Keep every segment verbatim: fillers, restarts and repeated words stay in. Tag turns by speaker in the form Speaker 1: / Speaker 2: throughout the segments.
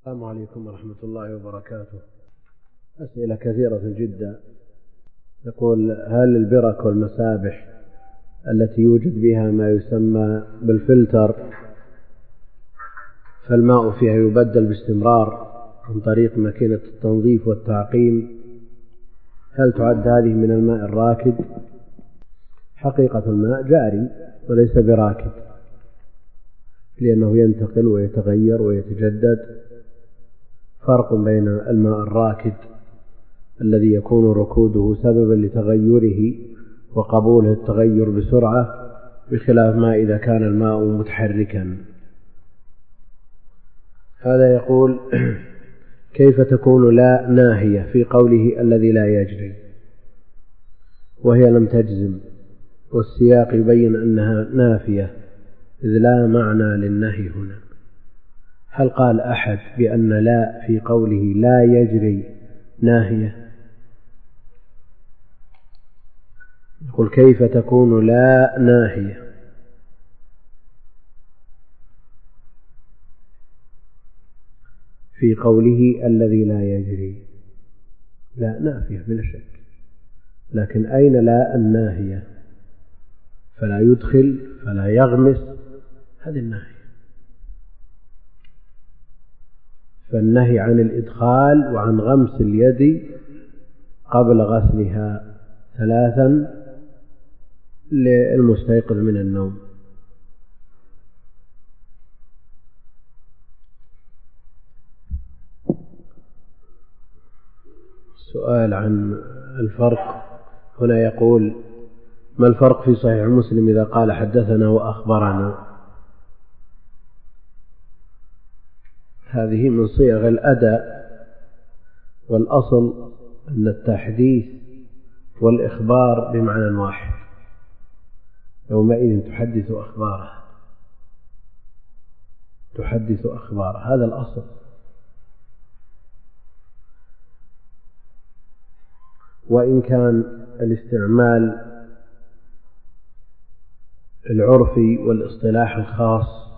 Speaker 1: السلام عليكم ورحمة الله وبركاته. أسئلة كثيرة جدا. يقول: هل البرك والمسابح التي يوجد بها ما يسمى بالفلتر فالماء فيها يبدل باستمرار عن طريق ماكينة التنظيف والتعقيم، هل تعد هذه من الماء الراكد؟ حقيقة الماء جاري وليس براكد، لأنه ينتقل ويتغير ويتجدد. فرق بين الماء الراكد الذي يكون ركوده سببا لتغيره وقبوله التغير بسرعة، بخلاف ما إذا كان الماء متحركا. هذا يقول: كيف تكون لا ناهية في قوله الذي لا يجري، وهي لم تجزم، والسياق يبين أنها نافية إذ لا معنى للنهي هنا؟ هل قال أحد بأن لا في قوله لا يجري ناهية؟ يقول: كيف تكون لا ناهية؟ في قوله الذي لا يجري، لا نافية بلا شك، لكن أين لا الناهية؟ فلا يدخل فلا يغمس، هذه الناهية. فالنهي عن الإدخال وعن غمس اليد قبل غسلها ثلاثا للمستيقظ من النوم. سؤال عن الفرق هنا، يقول: ما الفرق في صحيح مسلم إذا قال حدثنا وأخبرنا؟ هذه من صيغ الأداء، والأصل أن التحديث والإخبار بمعنى واحد، يومئذ تحدث أخباره تحدث أخباره هذا الأصل. وإن كان الاستعمال العرفي والاصطلاح الخاص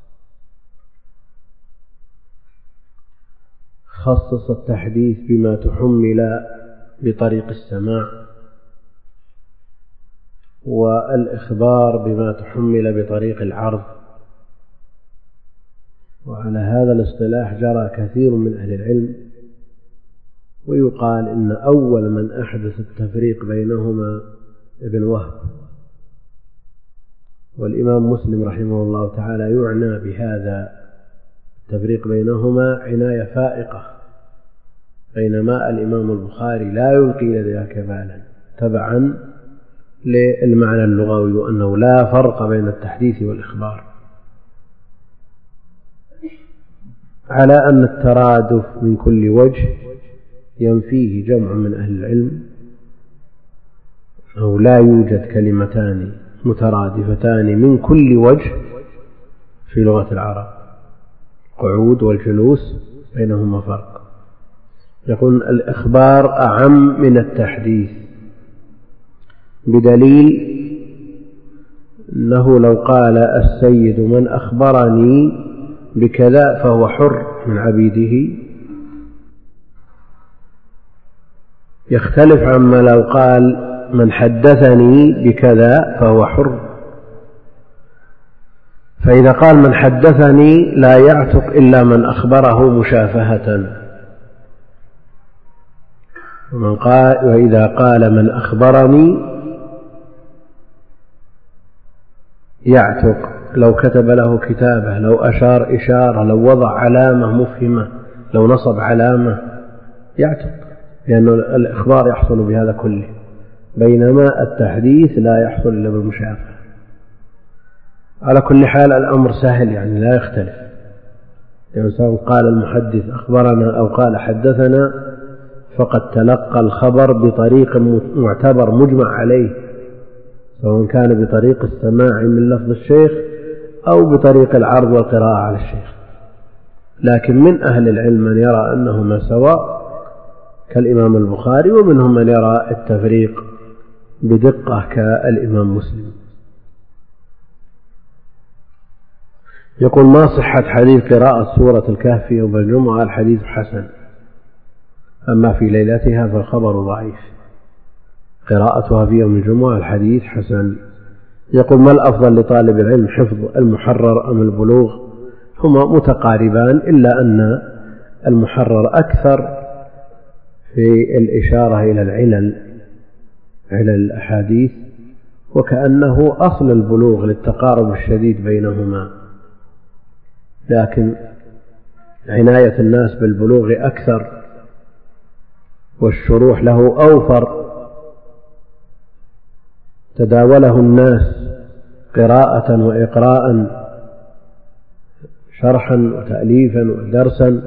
Speaker 1: خصص التحديث بما تحمل بطريق السماع، والإخبار بما تحمل بطريق العرض، وعلى هذا الاصطلاح جرى كثير من أهل العلم، ويقال إن أول من أحدث التفريق بينهما ابن وهب، والإمام مسلم رحمه الله تعالى يعنى بهذا التفريق بينهما عناية فائقة، بينما الإمام البخاري لا يلقي لذلك بالا تبعا للمعنى اللغوي، وأنه لا فرق بين التحديث والإخبار، على أن الترادف من كل وجه ينفيه جمع من أهل العلم، أو لا يوجد كلمتان مترادفتان من كل وجه في لغة العرب، قعود والجلوس بينهما فرق. يقول: الإخبار أعم من التحديث، بدليل أنه لو قال السيد من أخبرني بكذا فهو حر من عبيده، يختلف عما لو قال من حدثني بكذا فهو حر. فإذا قال من حدثني لا يعتق إلا من أخبره مشافهة، ومن قال وإذا قال من أخبرني يعتق، لو كتب له كتابة، لو أشار إشارة، لو وضع علامة مفهمة، لو نصب علامة، يعتق، لأن الإخبار يحصل بهذا كله، بينما التحديث لا يحصل إلا بالمشافهة. على كل حال الأمر سهل، يعني لا يختلف، يعني سواء قال المحدث أخبرنا أو قال حدثنا فقد تلقى الخبر بطريق معتبر مجمع عليه، سواء كان بطريق السماع من لفظ الشيخ أو بطريق العرض والقراءة على الشيخ. لكن من أهل العلم من يرى أنهما سواء كالإمام البخاري، ومنهم من يرى التفريق بدقة كالإمام مسلم. يقول: ما صحة حديث قراءة سورة الكهف يوم الجمعة؟ الحديث حسن، أما في ليلتها فالخبر ضعيف. قراءتها في يوم الجمعة الحديث حسن. يقول: ما الأفضل لطالب العلم، حفظ المحرر أم البلوغ؟ هما متقاربان، إلا أن المحرر أكثر في الإشارة إلى العلل، علل الأحاديث، وكأنه أصل البلوغ للتقارب الشديد بينهما، لكن عناية الناس بالبلوغ أكثر والشروح له أوفر، تداوله الناس قراءة وإقراء، شرحا وتأليفا ودرسا،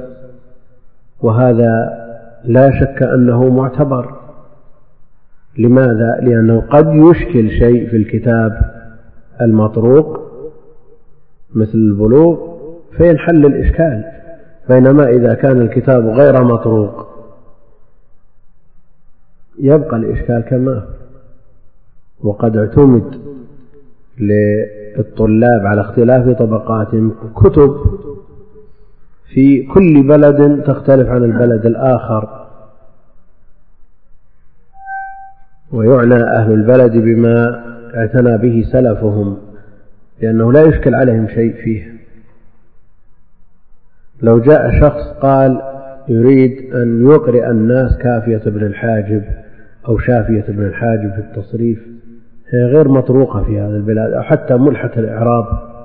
Speaker 1: وهذا لا شك أنه معتبر. لماذا؟ لأنه قد يشكل شيء في الكتاب المطروق مثل البلوغ فينحل الإشكال، بينما إذا كان الكتاب غير مطروق يبقى الإشكال كما، وقد اعتمد للطلاب على اختلاف طبقاتهم كتب في كل بلد تختلف عن البلد الآخر، ويعنى أهل البلد بما اعتنى به سلفهم، لأنه لا يشكل عليهم شيء فيه. لو جاء شخص قال يريد أن يقرئ الناس كافية ابن الحاجب أو شافية ابن الحاجب في التصريف، هي غير مطروقة في هذا البلاد، أو حتى ملحة الإعراب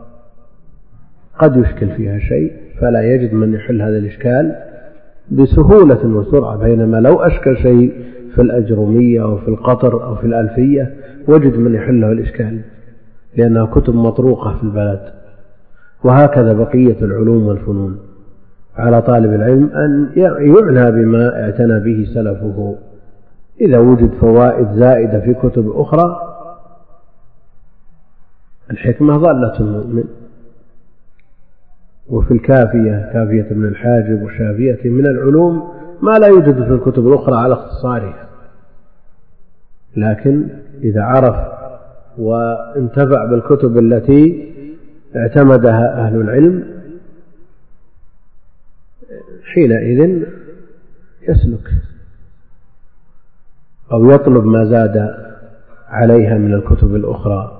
Speaker 1: قد يشكل فيها شيء، فلا يجد من يحل هذا الإشكال بسهولة وسرعة، بينما لو أشكل شيء في الأجرمية أو في القطر أو في الألفية وجد من يحله الإشكال، لأنها كتب مطروقة في البلد. وهكذا بقية العلوم والفنون، على طالب العلم أن يعنى بما اعتنى به سلفه. إذا وجد فوائد زائدة في كتب أخرى، الحكمة ضالة المؤمن. وفي الكافية، كافية ابن الحاجب وشافية، من العلوم ما لا يوجد في الكتب الأخرى على اختصارها، لكن إذا عرف وانتفع بالكتب التي اعتمدها أهل العلم حينئذ يسلك أو يطلب ما زاد عليها من الكتب الأخرى.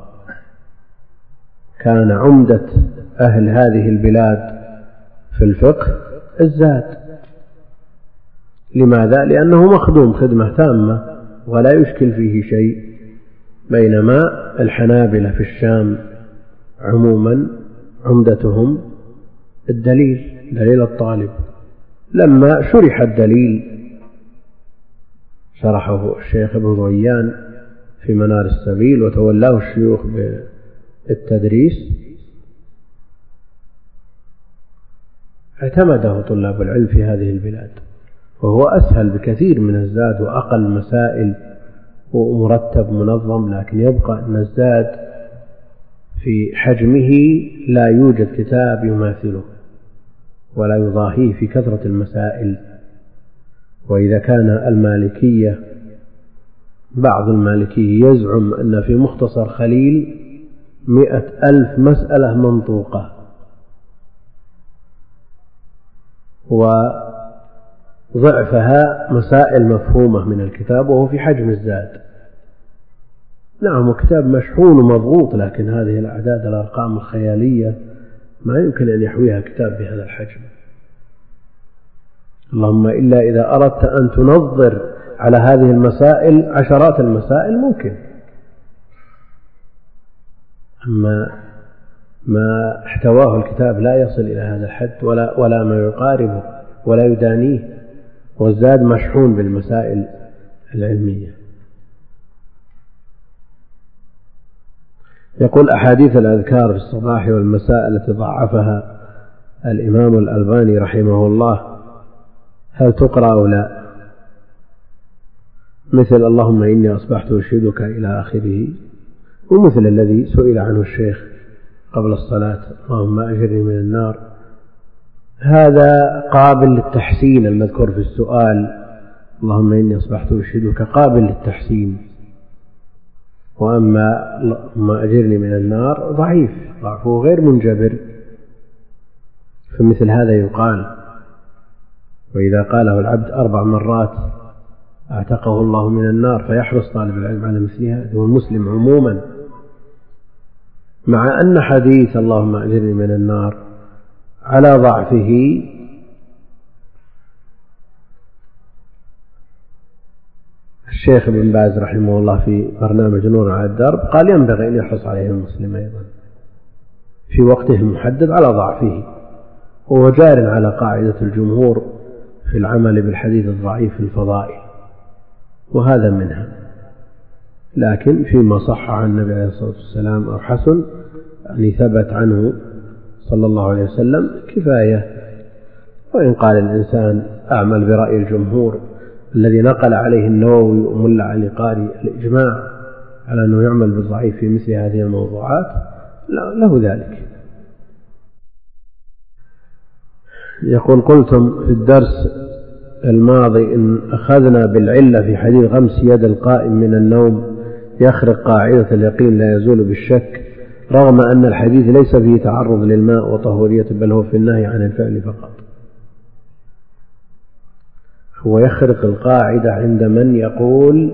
Speaker 1: كان عمدة أهل هذه البلاد في الفقه الزاد. لماذا؟ لأنه مخدوم خدمة تامة ولا يشكل فيه شيء، بينما الحنابلة في الشام عموما عمدتهم الدليل، دليل الطالب. لما شرح الدليل، شرحه الشيخ ابن ضويان في منار السبيل وتولاه الشيوخ بالتدريس، اعتمده طلاب العلم في هذه البلاد، وهو أسهل بكثير من الزاد وأقل مسائل ومرتب منظم، لكن يبقى أن الزاد في حجمه لا يوجد كتاب يماثله ولا يضاهيه في كثرة المسائل. وإذا كان المالكية، بعض المالكية يزعم أن في مختصر خليل مئة ألف مسألة منطوقة، وضعفها مسائل مفهومة من الكتاب، وهو في حجم الزاد. نعم، كتاب مشحون ومضغوط، لكن هذه الأعداد الأرقام الخيالية ما يمكن أن يحويها كتاب بهذا الحجم، اللهم إلا إذا أردت أن تنظر على هذه المسائل عشرات المسائل ممكن، أما ما احتواه الكتاب لا يصل إلى هذا الحد ولا, ولا ما يقاربه ولا يدانيه، والزاد مشحون بالمسائل العلمية. يقول: أحاديث الأذكار في الصباح والمساء التي ضعفها الإمام الألباني رحمه الله هل تقرأ أو لا؟ مثل اللهم إني أصبحت أشهدك إلى آخره، ومثل الذي سئل عنه الشيخ قبل الصلاة اللهم أجرني من النار، هذا قابل للتحسين المذكور في السؤال اللهم إني أصبحت أشهدك قابل للتحسين، وأما اللهم أجرني من النار ضعيف، ضعفه غير منجبر، فمثل هذا يقال. وإذا قاله العبد أربع مرات اعتقه الله من النار، فيحرص طالب العلم على مثلها، والمسلم عموما، مع أن حديث اللهم أجرني من النار على ضعفه الشيخ ابن باز رحمه الله في برنامج نور على الدرب قال ينبغي أن يحرص عليه المسلم أيضا في وقته المحدد على ضعفه، وهو جار على قاعدة الجمهور في العمل بالحديث الضعيف في الفضائل، وهذا منها. لكن فيما صح عن النبي عليه الصلاة والسلام أو حسن يعني ثبت عنه صلى الله عليه وسلم كفاية. وإن قال الإنسان أعمل برأي الجمهور الذي نقل عليه النووي وملا علي قاري الإجماع على أنه يعمل بالضعيف في مثل هذه الموضوعات، له ذلك. يقول قلتم في الدرس الماضي إن أخذنا بالعلة في حديث غمس يد القائم من النوم يخرق قاعدة اليقين لا يزول بالشك، رغم أن الحديث ليس فيه تعرض للماء وطهورية، بل هو في النهي عن الفعل فقط. هو يخرق القاعدة عند من يقول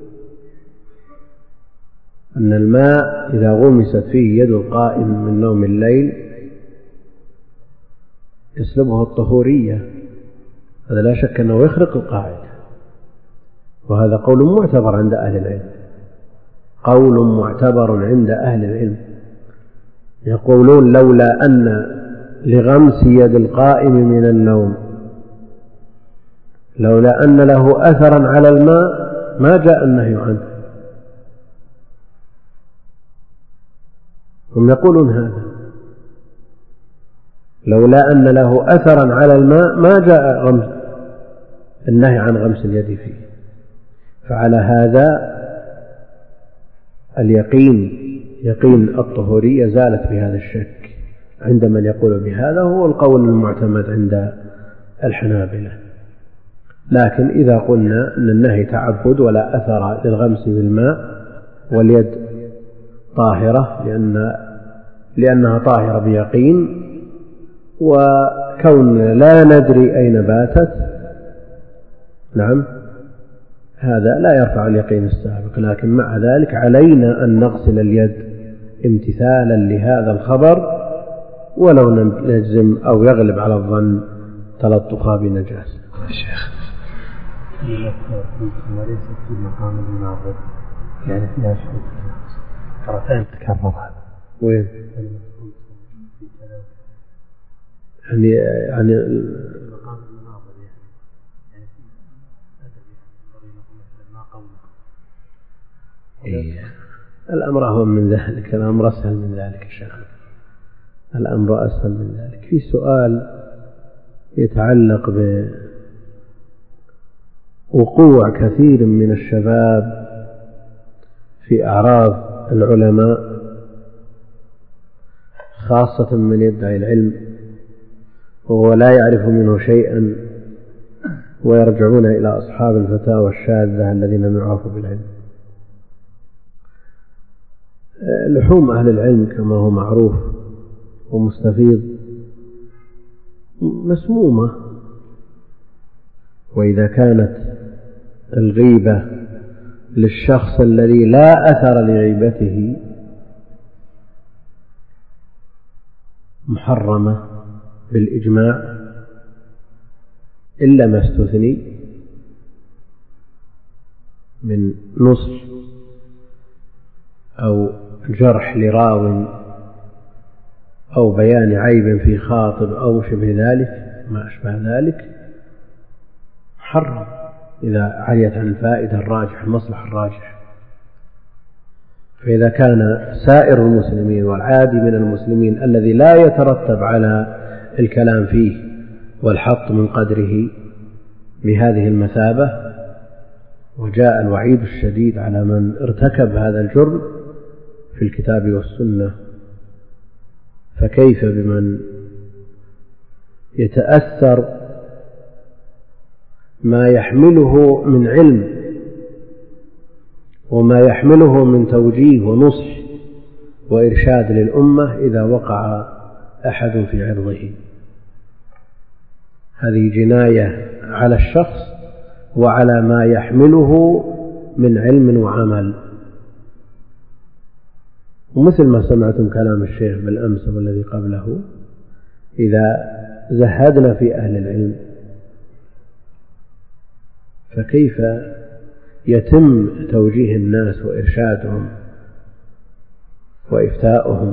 Speaker 1: أن الماء إذا غمست فيه يد القائم من نوم الليل يسلبه الطهورية، هذا لا شك أنه يخرق القاعدة، وهذا قول معتبر عند أهل العلم، قول معتبر عند أهل العلم. يقولون لولا أن لغمس يد القائم من النوم لولا أن له أثرا على الماء ما جاء النهي عنه. هم يقولون هذا، لولا أن له أثرا على الماء ما جاء غمس النهي عن غمس اليد فيه. فعلى هذا اليقين يقين الطهورية زالت بهذا الشك عند من يقول بهذا، هو القول المعتمد عند الحنابلة. لكن إذا قلنا أن النهي تعبد ولا أثر للغمس بالماء واليد طاهرة لأن لأنها طاهرة بيقين، وكون لا ندري أين باتت، نعم، هذا لا يرفع اليقين السابق. لكن مع ذلك علينا أن نغسل اليد امتثالا لهذا الخبر، ولو نجزم أو يغلب على الظن تلطخها بنجاسة.
Speaker 2: الشيخ وليس في مقام المناظر، يعني فيها شروط طرفين تكرر هذا
Speaker 1: وين؟ يعني يعني
Speaker 2: مقام المناظر يعني ما قولك.
Speaker 1: إيه. الأمر أهون من ذلك، الأمر أسهل من ذلك يا شيخ، الأمر أسهل من ذلك. في سؤال يتعلق بوقوع كثير من الشباب في أعراض العلماء، خاصة من يدعي العلم وهو لا يعرف منه شيئا، ويرجعون إلى أصحاب الفتاوى الشاذة الذين لم يعرفوا بالعلم. لحوم أهل العلم كما هو معروف ومستفيض مسمومة، وإذا كانت الغيبة للشخص الذي لا أثر لغيبته محرمة بالإجماع إلا ما استثني من نصح أو جرح لراو أو بيان عيب في خاطب أو شبه ذلك ما أشبه ذلك محرم إذا عليت عن الفائدة الراجح المصلحة الراجح. فإذا كان سائر المسلمين والعادي من المسلمين الذي لا يترتب على الكلام فيه والحط من قدره بهذه المثابة، وجاء الوعيد الشديد على من ارتكب هذا الجرم في الكتاب والسنة، فكيف بمن يتأثر ما يحمله من علم وما يحمله من توجيه ونصح وإرشاد للأمة إذا وقع أحد في عرضه. هذه جناية على الشخص وعلى ما يحمله من علم وعمل. ومثل ما سمعتم كلام الشيخ بالأمس والذي قبله، إذا زهدنا في أهل العلم فكيف يتم توجيه الناس وإرشادهم وإفتاؤهم؟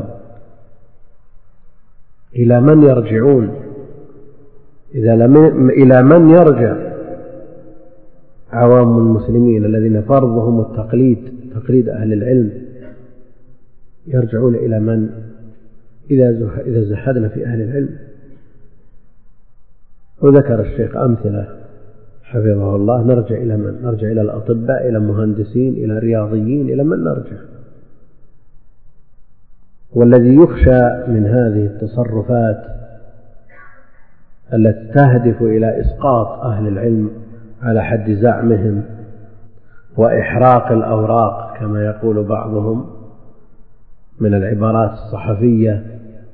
Speaker 1: إلى من يرجعون؟ إذا لم إلى من يرجع عوام المسلمين الذين فرضهم التقليد، تقليد أهل العلم، يرجعون إلى من إذا زهدنا في أهل العلم؟ وذكر الشيخ أمثلة حفظه الله. نرجع إلى من؟ نرجع إلى الأطباء، إلى المهندسين، إلى الرياضيين، إلى من نرجع؟ والذي يخشى من هذه التصرفات التي تهدف إلى إسقاط أهل العلم على حد زعمهم وإحراق الأوراق كما يقول بعضهم من العبارات الصحفية،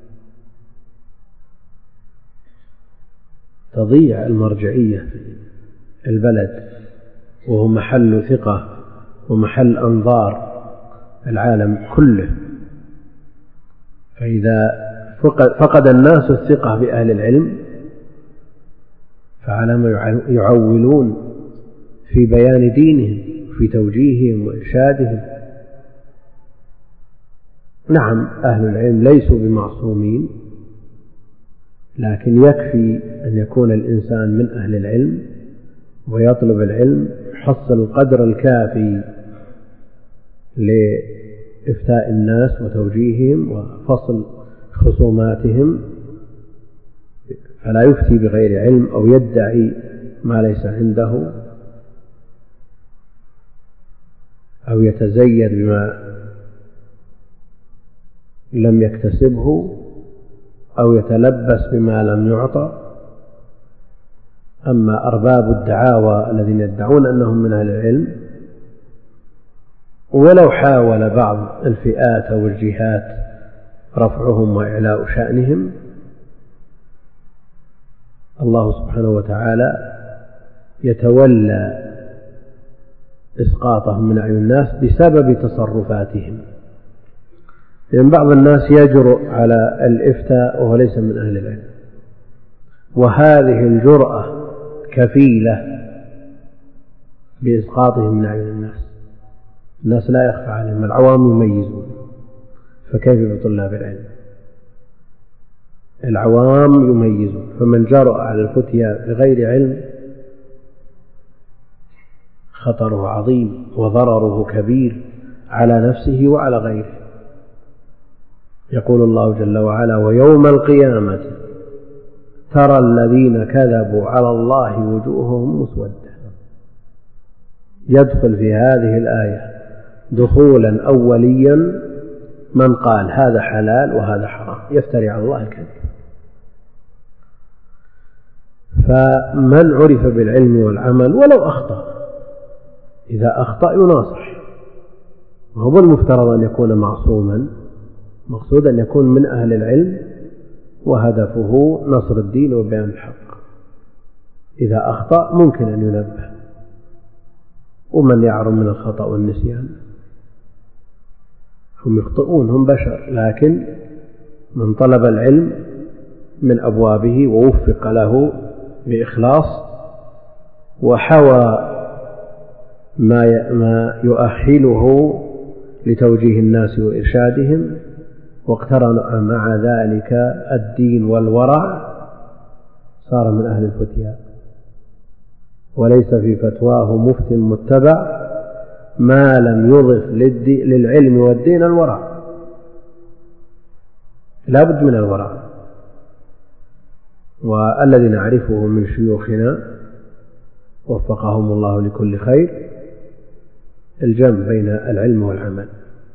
Speaker 1: تضيع المرجعية في البلد وهو محل ثقة ومحل أنظار العالم كله. فإذا فقد الناس الثقة بأهل العلم فعلى ما يعولون في بيان دينهم في توجيههم وإرشادهم. نعم أهل العلم ليسوا بمعصومين، لكن يكفي أن يكون الإنسان من أهل العلم ويطلب العلم، يحصل القدر الكافي لإفتاء الناس وتوجيههم وفصل خصوماتهم، فلا يفتي بغير علم أو يدعي ما ليس عنده أو يتزيد بما لم يكتسبه أو يتلبس بما لم يعطى. أما أرباب الدعاوى الذين يدعون أنهم من أهل العلم، ولو حاول بعض الفئات أو الجهات رفعهم وإعلاء شأنهم، الله سبحانه وتعالى يتولى إسقاطهم من أعين الناس بسبب تصرفاتهم. لأن بعض الناس يجرؤ على الإفتاء وهو ليس من أهل العلم، وهذه الجرأة كفيلة بإسقاطهم من أعين الناس. الناس لا يخفى عليهم، العوام يميزون، فكيف بطلاب العلم؟ العوام يميزون، فمن جرأ على الفتيا بغير علم خطره عظيم وضرره كبير على نفسه وعلى غيره. يقول الله جل وعلا: ويوم القيامة ترى الذين كذبوا على الله وجوههم مسودة. يدخل في هذه الآية دخولا أوليا من قال هذا حلال وهذا حرام، يفتري على الله الكذب. فمن عرف بالعلم والعمل ولو أخطأ، إذا أخطأ يناصح، وهو المفترض أن يكون معصوما، مقصود أن يكون من أهل العلم وهدفه نصر الدين وبيان الحق. إذا أخطأ ممكن أن ينبه، ومن يعرم من الخطأ والنسيان؟ هم يخطئون، هم بشر، لكن من طلب العلم من أبوابه ووفق له بإخلاص وحوى ما يؤهله لتوجيه الناس وإرشادهم، واقترن مع ذلك الدين والورع، صار من أهل الفتيا. وليس في فتواه مفت متبع ما لم يضف للعلم والدين الورع. لا بد من الورع. والذي نعرفه من شيوخنا وفقهم الله لكل خير الجمع بين العلم والعمل،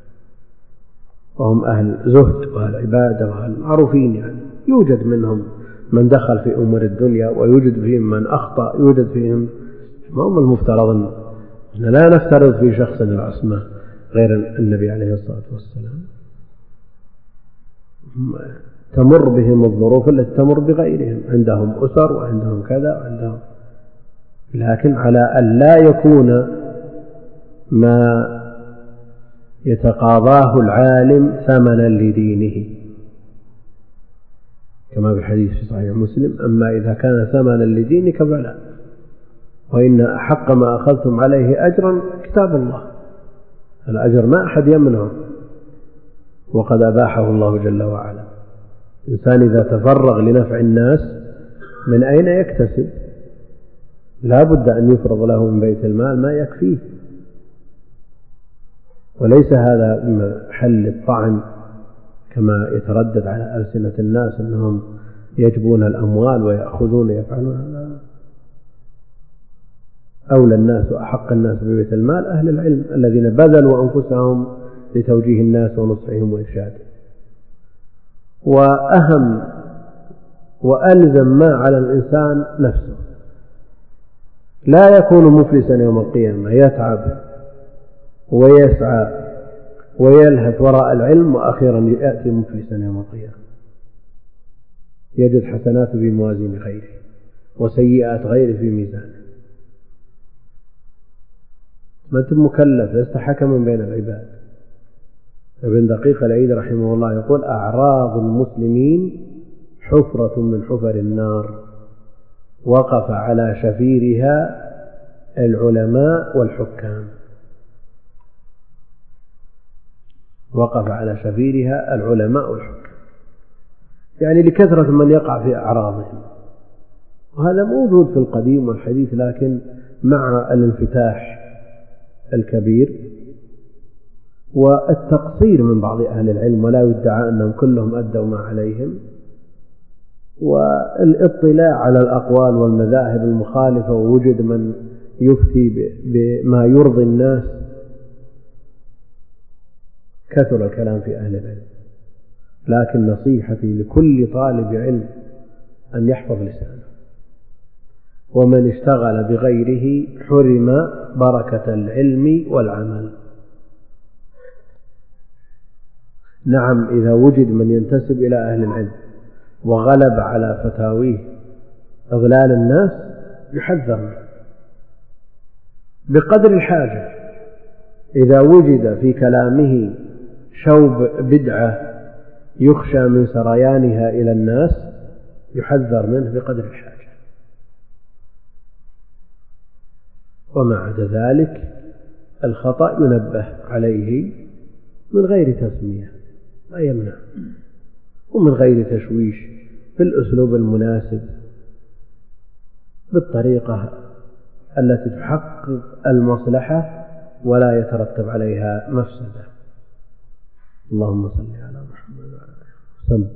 Speaker 1: وهم أهل زهد وأهل عبادة وأهل معروفين. يعني يوجد منهم من دخل في أمور الدنيا ويوجد فيهم من أخطأ، يوجد فيهم، ما هم المفترض أن لا نفترض في شخص العصمة غير النبي عليه الصلاة والسلام. تمر بهم الظروف التي تمر بغيرهم، عندهم أسر وعندهم كذا وعندهم، لكن على أن لا يكون ما يتقاضاه العالم ثمنا لدينه، كما في الحديث في صحيح مسلم: أما إذا كان ثمنا لدينك فلا، وإن أحق ما أخذتم عليه أجرا كتاب الله. الأجر ما أحد يمنعه وقد أباحه الله جل وعلا. الإنسان إذا تفرغ لنفع الناس من أين يكتسب؟ لا بد أن يفرض له من بيت المال ما يكفيه، وليس هذا محل الطعن كما يتردد على ألسنة الناس أنهم يجبون الأموال ويأخذون يفعلون هذا. أولى الناس وأحق الناس ببيت المال أهل العلم الذين بذلوا أنفسهم لتوجيه الناس ونصحهم وإرشادهم. وأهم وألزم ما على الإنسان نفسه، لا يكون مفلسا يوم القيامة يتعب ويسعى ويلهث وراء العلم وأخيرا يأتي مفلسا يوم القيامة يجد حسنات في موازين غيره وسيئات غيره في ميزانه. ما أنت مكلف، لست حكما بين العباد. ابن دقيق العيد رحمه الله يقول: أعراض المسلمين حفرة من حفر النار، وقف على شفيرها العلماء والحكام. وقف على شفيرها العلماء والحكام، يعني لكثرة من يقع في أعراضهم، وهذا موجود في القديم والحديث، لكن مع الانفتاح الكبير والتقصير من بعض أهل العلم، ولا يدعى أنهم كلهم أدوا ما عليهم، والاطلاع على الأقوال والمذاهب المخالفة، ووجد من يفتي بما يرضي الناس، كثر الكلام في أهل العلم. لكن نصيحتي لكل طالب علم أن يحفظ لسانه، ومن اشتغل بغيره حرم بركة العلم والعمل. نعم، إذا وجد من ينتسب إلى أهل العلم وغلب على فتاويه إضلال الناس يحذر منه بقدر الحاجة. إذا وجد في كلامه شوب بدعة يخشى من سريانها إلى الناس يحذر منه بقدر الحاجة، وما عدا ذلك الخطأ ينبه عليه من غير تسمية، لا يمنع، ومن غير تشويش، بالأسلوب المناسب، بالطريقة التي تحقق المصلحة ولا يترتب عليها مفسدة. اللهم صل على محمد وعلى آله وسلم.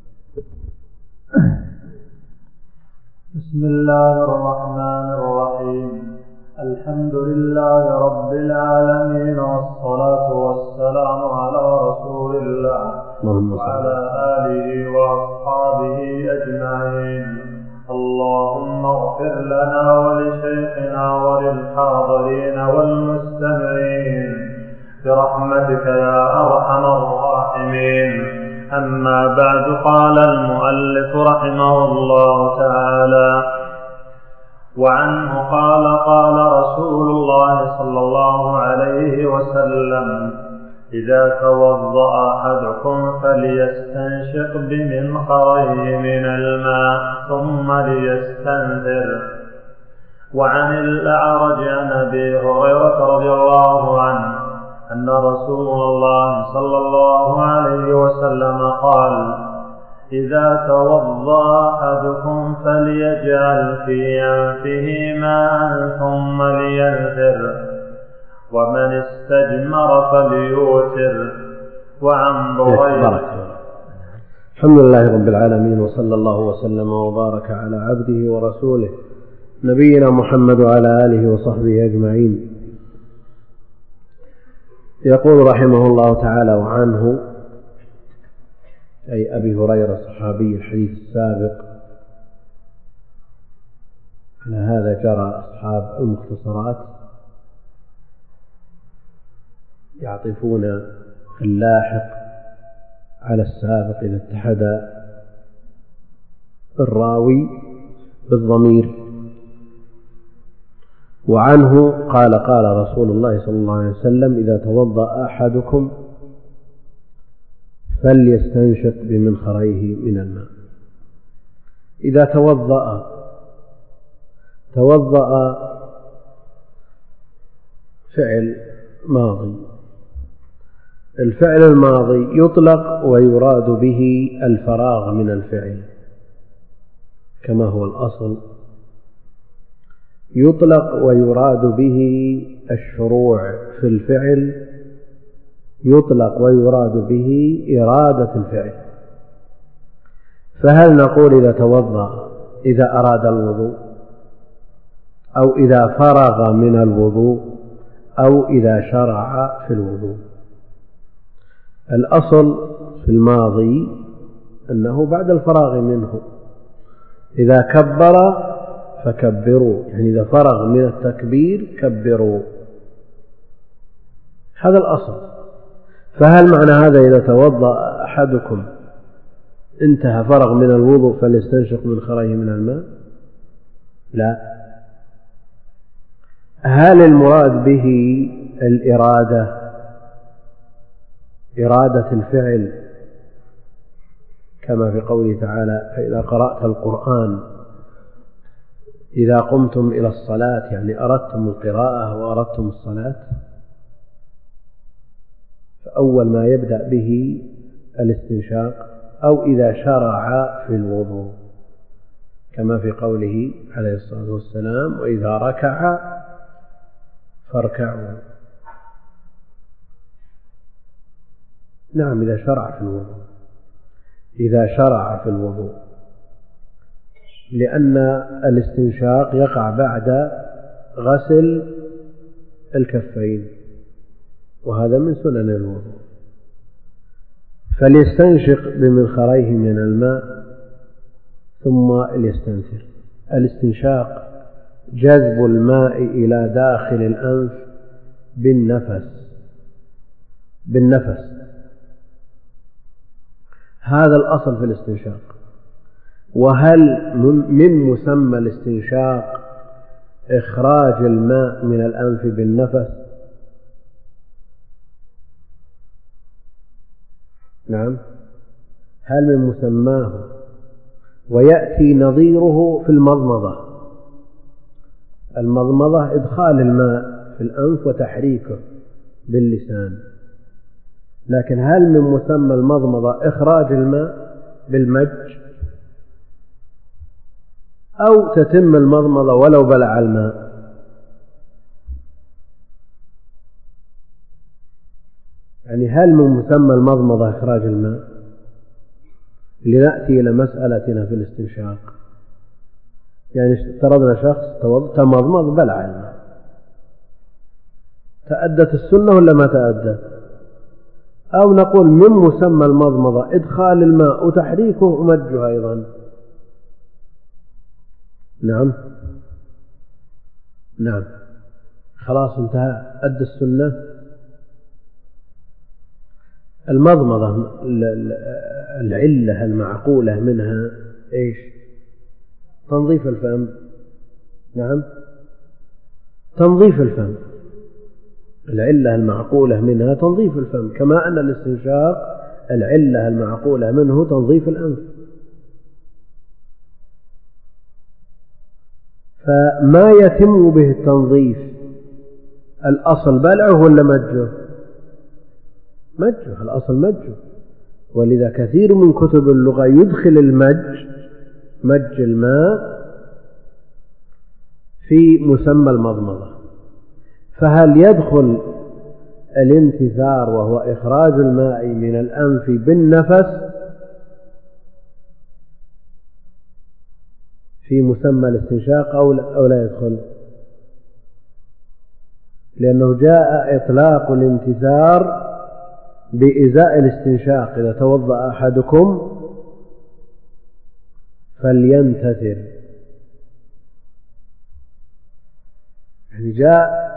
Speaker 3: بسم الله الرحمن الرحيم. الحمد لله رب العالمين، والصلاة والسلام على رسول الله وعلى آله وأصحابه أجمعين. اللهم اغفر لنا ولشيخنا وللحاضرين والمستمعين برحمتك يا أرحم الراحمين. أما بعد، قال المؤلف رحمه الله تعالى: وعنه قال: قال رسول الله صلى الله عليه وسلم: إذا توضأ أحدكم فليستنشق بمنخريه من الماء ثم ليستنثر. وعن الأعرج عن أبي هريرة رضي الله عنه أن رسول الله صلى الله عليه وسلم قال: إذا توضأ أحدكم فليجعل في أنفه ماء ثم لينثر، ومن استجمر فليوتر. وعن بريدة.
Speaker 1: الحمد لله رب العالمين، وصلى الله وسلم وبارك على عبده ورسوله نبينا محمد وعلى آله وصحبه أجمعين. يقول رحمه الله تعالى: وعنه، أي أبي هريرة صحابي الحديث السابق. على هذا جرى أصحاب المختصرات يعطفون اللاحق على السابق إذا اتحد الراوي بالضمير. وعنه قال قال رسول الله صلى الله عليه وسلم: إذا توضأ أحدكم فليستنشق بمنخريه من الماء. إذا توضأ توضأ فعل ماضي. الفعل الماضي يطلق ويراد به الفراغ من الفعل كما هو الأصل، يطلق ويراد به الشروع في الفعل، يطلق ويراد به إرادة الفعل. فهل نقول إذا توضأ إذا أراد الوضوء، أو إذا فرغ من الوضوء، أو إذا شرع في الوضوء؟ الأصل في الماضي أنه بعد الفراغ منه. إذا كبر فكبروا، يعني إذا فرغ من التكبير كبروا، هذا الأصل. فهل معنى هذا إذا توضأ أحدكم انتهى فرغ من الوضوء فليستنشق من خريه من الماء؟ لا. هل المراد به الإرادة، إرادة الفعل كما في قوله تعالى: فإذا قرأت القرآن إذا قمتم إلى الصلاة، يعني أردتم القراءة وأردتم الصلاة؟ فأول ما يبدأ به الاستنشاق، أو إذا شرع في الوضوء كما في قوله عليه الصلاة والسلام: وإذا ركع فاركعوا. نعم، إذا شرع في الوضوء، إذا شرع في الوضوء، لأن الاستنشاق يقع بعد غسل الكفين، وهذا من سنن الوضوء. فليستنشق بمنخريه من الماء ثم ليستنثر. الاستنشاق جذب الماء إلى داخل الأنف بالنفس بالنفس هذا الأصل في الاستنشاق. وهل من مسمى الاستنشاق إخراج الماء من الأنف بالنفس؟ نعم. هل من مسماه؟ ويأتي نظيره في المضمضة. المضمضة إدخال الماء في الأنف وتحريكه باللسان، لكن هل من مسمى المضمضة إخراج الماء بالمج؟ أو تتم المضمضة ولو بلع الماء؟ يعني هل من مسمى المضمضة إخراج الماء؟ لنأتي إلى مسألتنا في الاستنشاق. يعني افترضنا شخص تمضمض بلع الماء، تأدت السنة ولا ما تأدت؟ أو نقول من مسمى المضمضة إدخال الماء وتحريكه ومجه أيضا؟ نعم نعم خلاص انتهى، أدى السنة. المضمضة العلة المعقولة منها إيش؟ تنظيف الفم. نعم، تنظيف الفم. العلة المعقولة منها تنظيف الفم، كما أن الاستنشاق العلة المعقولة منه تنظيف الأنف. فما يتم به التنظيف الأصل بلعه ولا مجه؟ مجه، الأصل مجه. ولذا كثير من كتب اللغة يدخل المج مج الماء في مسمى المضمضة. فهل يدخل الانتثار وهو إخراج الماء من الأنف بالنفس في مسمى الاستنشاق أو لا يدخل؟ لأنه جاء إطلاق الانتثار بإزاء الاستنشاق: إذا توضأ أحدكم فلينتثر. يعني جاء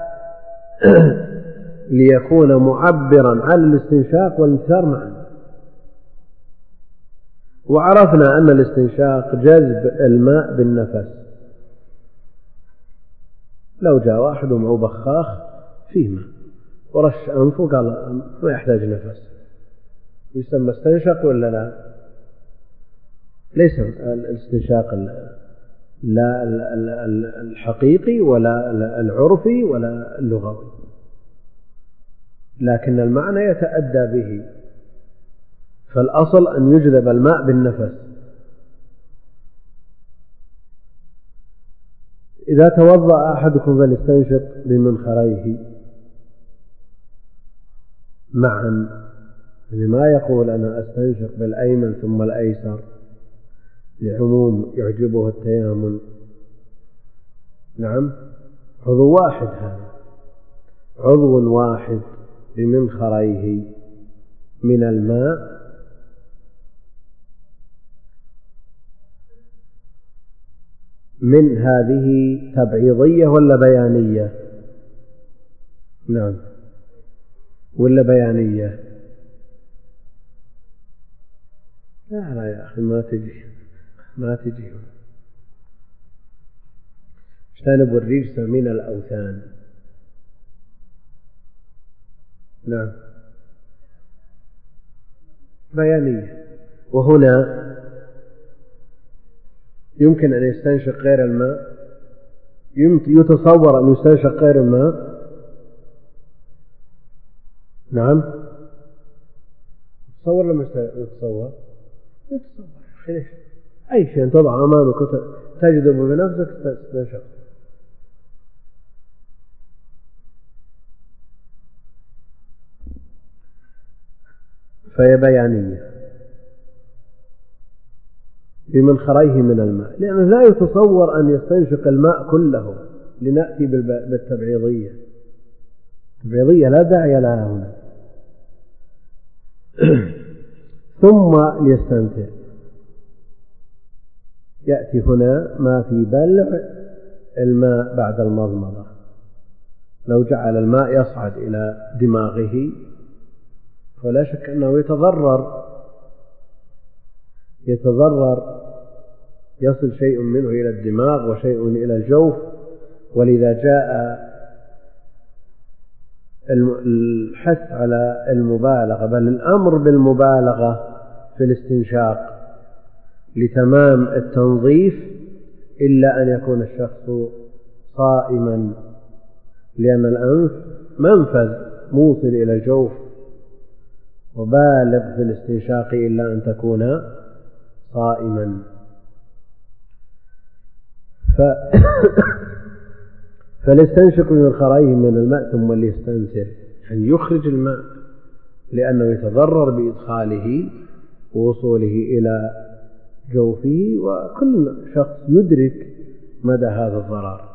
Speaker 1: ليكون معبرا عن الاستنشاق والانتثار معا. وعرفنا أن الاستنشاق جذب الماء بالنفس. لو جاء واحد معه بخاخ فيه ماء ورش أنفه قال ما يحتاج نفس، يسمى استنشق ولا لا؟ ليس الاستنشاق لا الحقيقي ولا العرفي ولا اللغوي، لكن المعنى يتأدى به. فالأصل أن يجذب الماء بالنفس. إذا توضأ أحدكم فليستنشق بمنخريه معا، يعني ما يقول أنا أستنشق بالأيمن ثم الأيسر لعموم يعجبه التيامن. نعم، عضو واحد، هذا عضو واحد بمنخريه من الماء من هذه تبعيضية ولا بيانية؟ نعم، ولا بيانية؟ لا لا يا أخي ما تجي ما تجي. اجتنبوا الرجس من الأوثان. نعم، بيانية. وهنا يمكن أن يستنشق غير الماء، يتصور أن يستنشق غير الماء. نعم، يتصور لما يتصور يتصور خليش أي شيء تضع أمامك تجذب بنفسك تستنشق. فهي بيانية بمنخريه من الماء، لأنه لا يتصور أن يستنشق الماء كله. لنأتي بالتبعيضية، التبعيضية لا داعي لها هنا. ثم ليستنثر، يأتي هنا ما في بلع الماء بعد المضمضة. لو جعل الماء يصعد إلى دماغه فلا شك أنه يتضرر يتضرر يصل شيء منه إلى الدماغ وشيء إلى الجوف. ولذا جاء الحث على المبالغة، بل الأمر بالمبالغة في الاستنشاق لتمام التنظيف، إلا أن يكون الشخص صائما، لأن الأنف منفذ موصل إلى الجوف، وبالغ في الاستنشاق إلا أن تكون صائما. ف... فليستنشق بمنخريه من الماء ثم ليستنثر، يعني يخرج الماء، لأنه يتضرر بإدخاله ووصوله إلى جوفه، وكل شخص يدرك مدى هذا الضرر.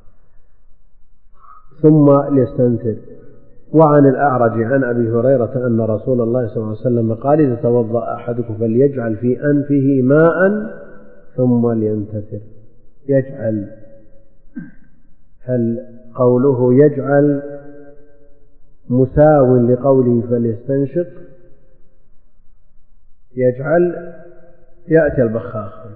Speaker 1: ثم ليستنثر. وعن الأعرج عن أبي هريرة أن رسول الله صلى الله عليه وسلم قال: إذا توضأ أحدكم فليجعل في أنفه ماء ثم لينتثر. يجعل، هل قوله يجعل مساو لقوله فليستنشق؟ يجعل يأتي البخاخ.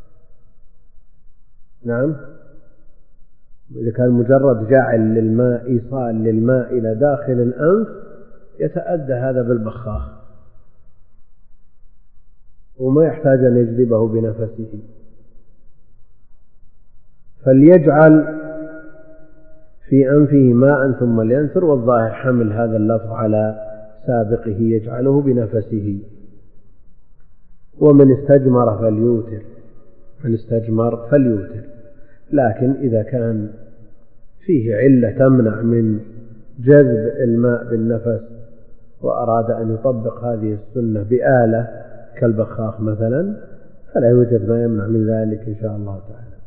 Speaker 1: نعم، إذا كان مجرد جعل للماء، إيصال للماء إلى داخل الأنف، يتأدى هذا بالبخاخ وما يحتاج أن يجذبه بنفسه. فليجعل في أنفه ماء ثم لينثر، والظاهر حمل هذا اللفظ على سابقه يجعله بنفسه. ومن استجمر فليوتر، من استجمر فليوتر. لكن إذا كان فيه علة تمنع من جذب الماء بالنفس وأراد أن يطبق هذه السنة بآلة كالبخاخ مثلا، فلا يوجد ما يمنع من ذلك إن شاء الله تعالى.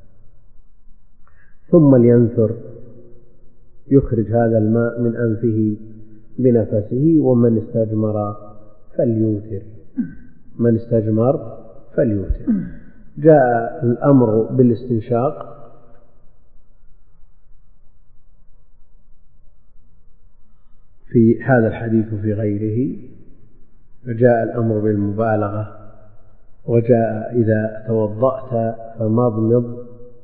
Speaker 1: ثم لينثر، يخرج هذا الماء من أنفه بنفسه. ومن استجمر فليوتر، من استجمر فليوتر. جاء الأمر بالاستنشاق في هذا الحديث وفي غيره، جاء الأمر بالمبالغة وجاء إذا توضأت فمضمض،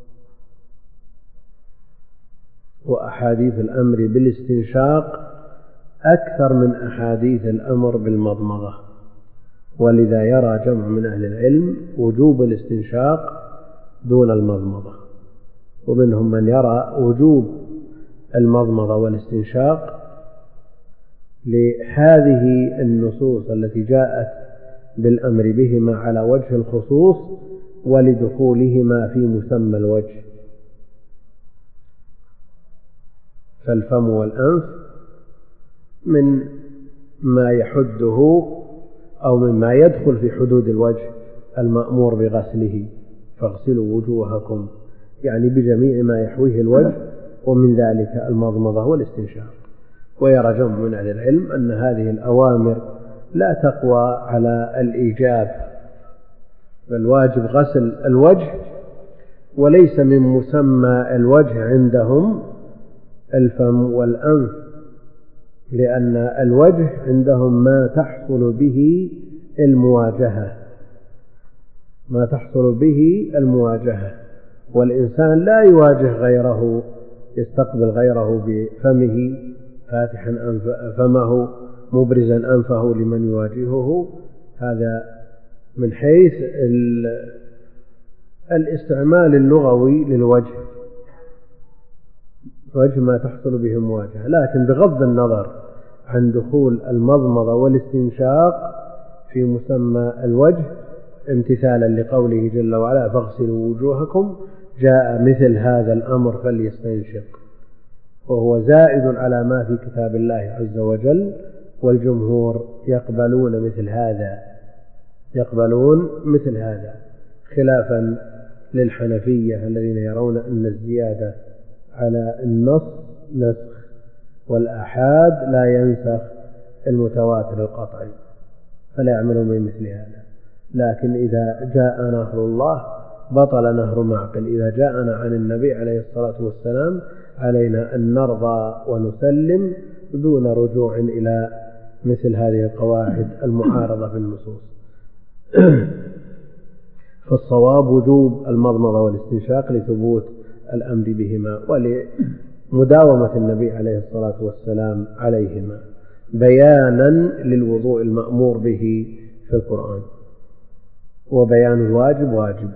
Speaker 1: وأحاديث الأمر بالاستنشاق أكثر من أحاديث الأمر بالمضمضة، ولذا يرى جمع من أهل العلم وجوب الاستنشاق دون المضمضة، ومنهم من يرى وجوب المضمضة والاستنشاق لهذه النصوص التي جاءت بالأمر بهما على وجه الخصوص ولدخولهما في مسمى الوجه، فالفم والأنف من ما يحده أو مما يدخل في حدود الوجه المأمور بغسله، فاغسلوا وجوهكم، يعني بجميع ما يحويه الوجه، ومن ذلك المضمضة والاستنشاق. ويرى جمع من أهل العلم أن هذه الأوامر لا تقوى على الإيجاب، بل واجب غسل الوجه، وليس من مسمى الوجه عندهم الفم والأنف، لأن الوجه عندهم ما تحصل به المواجهة ما تحصل به المواجهة والإنسان لا يواجه غيره، يستقبل غيره بفمه فاتحا فمه مبرزا أنفه لمن يواجهه. هذا من حيث الاستعمال اللغوي للوجه، وجه ما تحصل به المواجهة، لكن بغض النظر عن دخول المضمضة والاستنشاق في مسمى الوجه امتثالا لقوله جل وعلا فاغسلوا وجوهكم، جاء مثل هذا الأمر فليستنشق، وهو زائد على ما في كتاب الله عز وجل، والجمهور يقبلون مثل هذا يقبلون مثل هذا خلافا للحنفية الذين يرون أن الزيادة على النص نسخ، والآحاد لا ينسخ المتواتر القطعي، فلا يعملون بمثل هذا. لكن إذا جاء نهر الله بطل نهر معقل، إذا جاءنا عن النبي عليه الصلاة والسلام علينا أن نرضى ونسلم دون رجوع إلى مثل هذه القواعد المعارضة في النصوص. فالصواب وجوب المضمضة والاستنشاق لثبوت الأمر بهما ولمداومة النبي عليه الصلاة والسلام عليهما، بيانا للوضوء المأمور به في القرآن، وبيان الواجب واجب.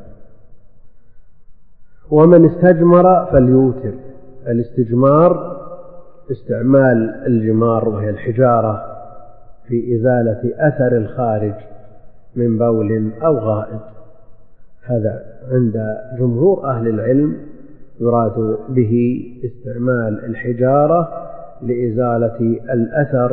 Speaker 1: ومن استجمر فليوتر. الاستجمار استعمال الجمار وهي الحجارة في إزالة أثر الخارج من بول أو غائط، هذا عند جمهور أهل العلم يراد به استعمال الحجارة لإزالة الأثر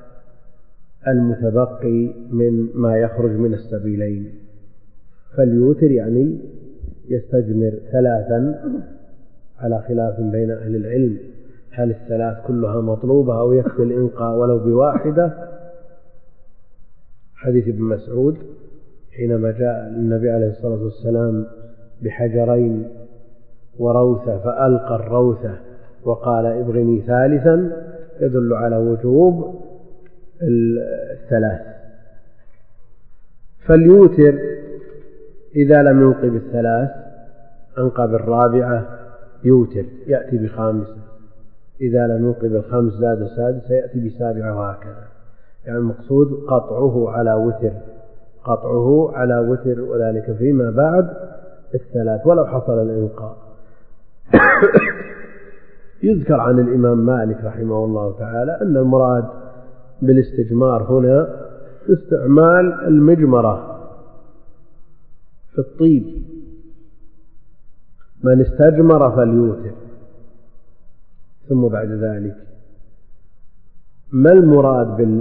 Speaker 1: المتبقي من ما يخرج من السبيلين. فليوتر يعني يستجمر ثلاثا، على خلاف بين أهل العلم هل الثلاث كلها مطلوبة أو يكفي الإنقاء ولو بواحدة. حديث ابن مسعود حينما جاء النبي عليه الصلاة والسلام بحجرين وروثة فألقى الروثة وقال ابغني ثالثا، يدل على وجوب الثلاث. فليوتر إذا لم ينقي بالثلاث أنقى بالرابعة يوتر يأتي بخامسة، إذا لم ينقي بالخمس زاد سادسة يأتي بسابعة، وهكذا. يعني المقصود قطعه على وتر قطعه على وتر وذلك فيما بعد الثلاث ولو حصل الإنقاء. يذكر عن الإمام مالك رحمه الله تعالى أن المراد بالاستجمار هنا استعمال المجمرة في الطيب، من استجمر فليوتر. ثم بعد ذلك ما المراد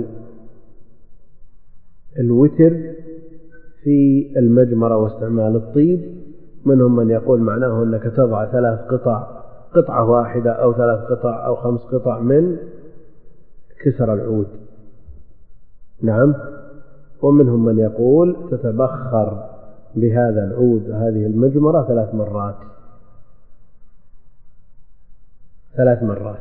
Speaker 1: بالوتر في المجمرة واستعمال الطيب؟ منهم من يقول معناه أنك تضع ثلاث قطع قطعة واحدة أو ثلاث قطع أو خمس قطع من كسر العود، نعم. ومنهم من يقول تتبخر بهذا العود هذه المجمرة ثلاث مرات ثلاث مرات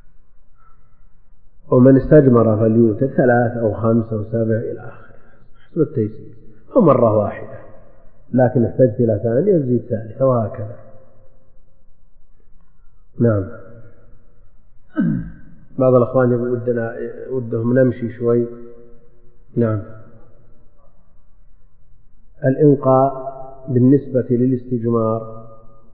Speaker 1: ومن استجمر فليوتر ثلاث أو خمس أو سبع إلى آخره، حسب التيسير، هو مرة واحدة لكن احتجت إلى ثانية تزيد ثالثة وهكذا. نعم. بعض الأخوان ودنا ودهم نمشي شوي. نعم. الإنقاء بالنسبة للاستجمار،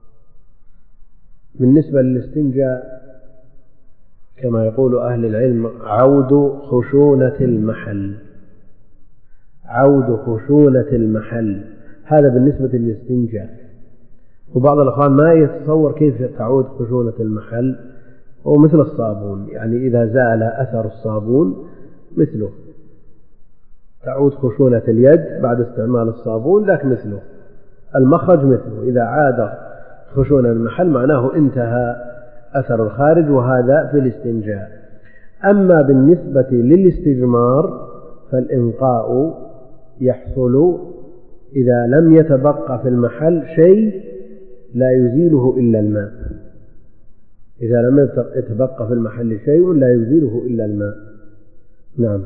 Speaker 1: بالنسبة للاستنجاء كما يقول أهل العلم عود خشونة المحل، عود خشونة المحل، هذا بالنسبة للاستنجاء. وبعض الأخوان ما يتصور كيف تعود خشونة المحل، هو مثل الصابون، يعني إذا زال أثر الصابون مثله، تعود خشونة اليد بعد استعمال الصابون ذاك مثله، المخرج مثله، إذا عاد خشونة المحل معناه انتهى أثر الخارج، وهذا في الاستنجاء. أما بالنسبة للاستجمار فالإنقاء يحصل إذا لم يتبقى في المحل شيء لا يزيله إلا الماء، إذا لم يتبقى في المحل شيء لا يزيله إلا الماء. نعم.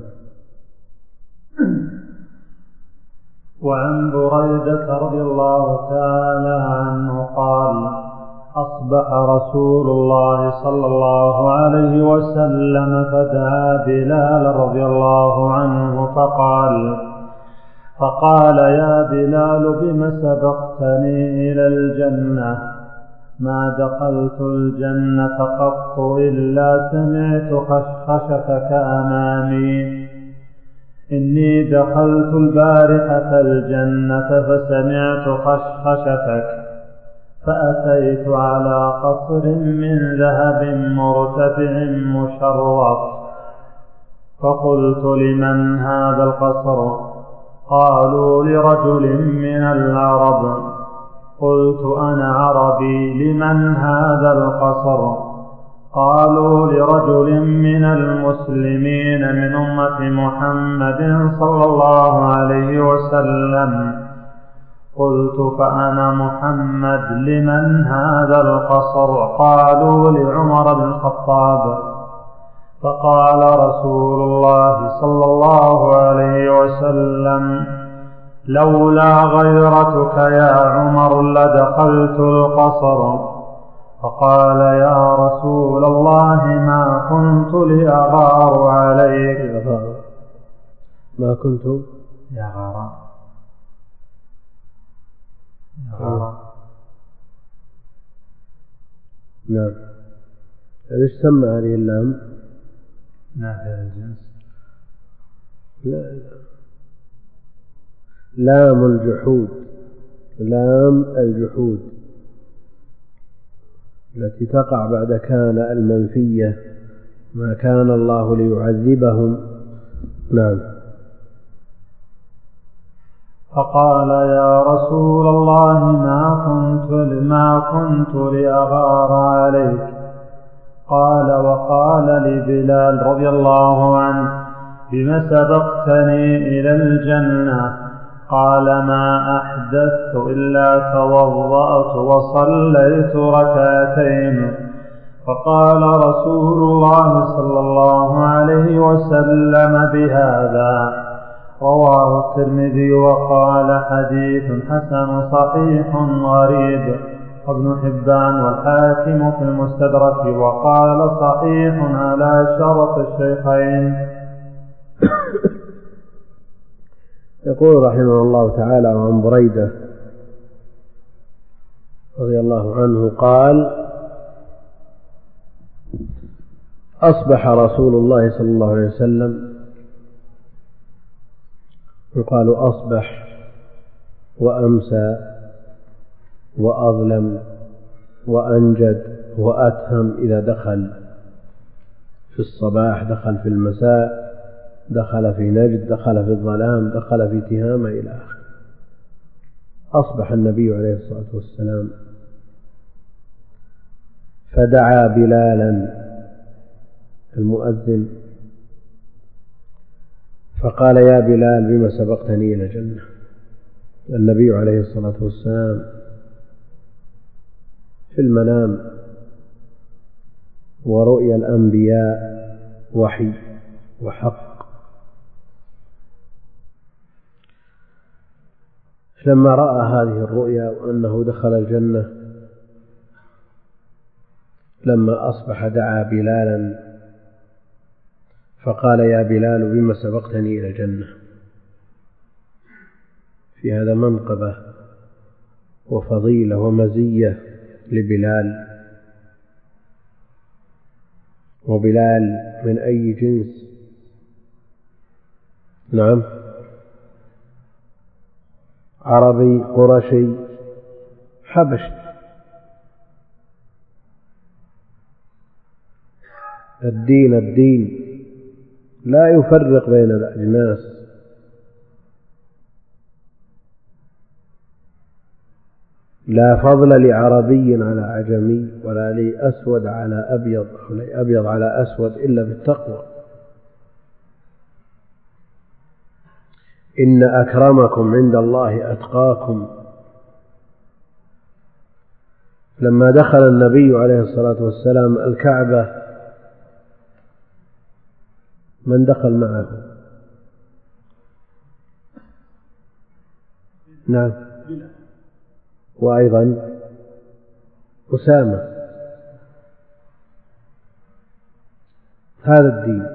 Speaker 3: وعن بريدة رضي الله تعالى عنه قال: أصبح رسول الله صلى الله عليه وسلم فدعا بلال رضي الله عنه فقال فقال يا بلال بم سبقتني إلى الجنة؟ ما دخلت الجنة قط إلا سمعت خشخشتك أمامي. إني دخلت البارحة الجنة فسمعت خشخشتك، فأتيت على قصر من ذهب مرتفع مشرف، فقلت لمن هذا القصر؟ قالوا لرجل من العرب. قلت أنا عربي، لمن هذا القصر؟ قالوا لرجل من المسلمين من أمة محمد صلى الله عليه وسلم. قلت فأنا محمد، لمن هذا القصر؟ قالوا لعمر بن الخطاب. فقال رسول الله صلى الله عليه وسلم: لولا غيرتك يا عمر لدخلت القصر. فقال يا رسول الله ما كنت لأغار عليك.
Speaker 1: ما كنت
Speaker 2: يغار يغار
Speaker 1: نعم. ايش سمى هذه اللام؟
Speaker 2: نافع الجنس.
Speaker 1: لا لا لام الجحود، لام الجحود التي تقع بعد كان المنفية، ما كان الله ليعذبهم. نعم.
Speaker 3: فقال يا رسول الله ما كنت ما كنت لأغار عليك. قال وقال لبلال رضي الله عنه: بما سبقتني إلى الجنة؟ قال ما أحدثت إلا توضأت وصليت ركعتين. فقال رسول الله صلى الله عليه وسلم بهذا. رواه الترمذي وقال حديث حسن صحيح غريب، وابن حبان والحاكم في المستدرك وقال صحيح على شرط الشيخين.
Speaker 1: يقول رحمه الله تعالى عن بريدة رضي الله عنه قال: أصبح رسول الله صلى الله عليه وسلم، يقال أصبح وأمسى وأظلم وأنجد وأتهم إذا دخل في الصباح، دخل في المساء، دخل في نجد، دخل في الظلام، دخل في تهامة إلى آخره. أصبح النبي عليه الصلاة والسلام فدعا بلالا المؤذن فقال يا بلال بما سبقتني إلى الجنة. النبي عليه الصلاة والسلام في المنام ورؤيا الأنبياء وحي وحق، لما رأى هذه الرؤيا وأنه دخل الجنة لما أصبح دعا بلالا فقال يا بلال بما سبقتني إلى الجنة. في هذا منقبة وفضيلة ومزية لبلال، وبلال من أي جنس؟ نعم، عربي قرشي حبشي. الدين الدين لا يفرق بين الأجناس. لا فضل لعربي على عجمي ولا لأسود على أبيض ولا أبيض على أسود إلا بالتقوى. إن أكرمكم عند الله أتقاكم. لما دخل النبي عليه الصلاة والسلام الكعبة من دخل معه؟ نعم، وأيضا أسامة. هذا الدين،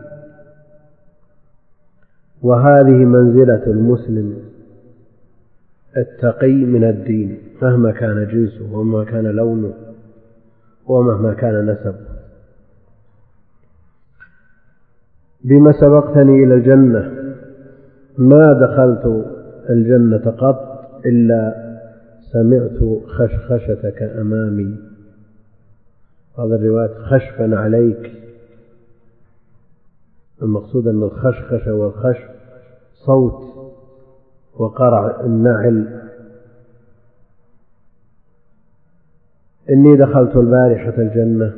Speaker 1: وهذه منزلة المسلم التقي من الدين مهما كان جنسه ومهما كان لونه ومهما كان نسبه. بما سبقتني إلى الجنة، ما دخلت الجنة قط إلا سمعت خشخشتك أمامي. هذا الرواية خشفا عليك. المقصود أن الخشخشة والخشف صوت وقرع النعل. إني دخلت البارحة الجنة.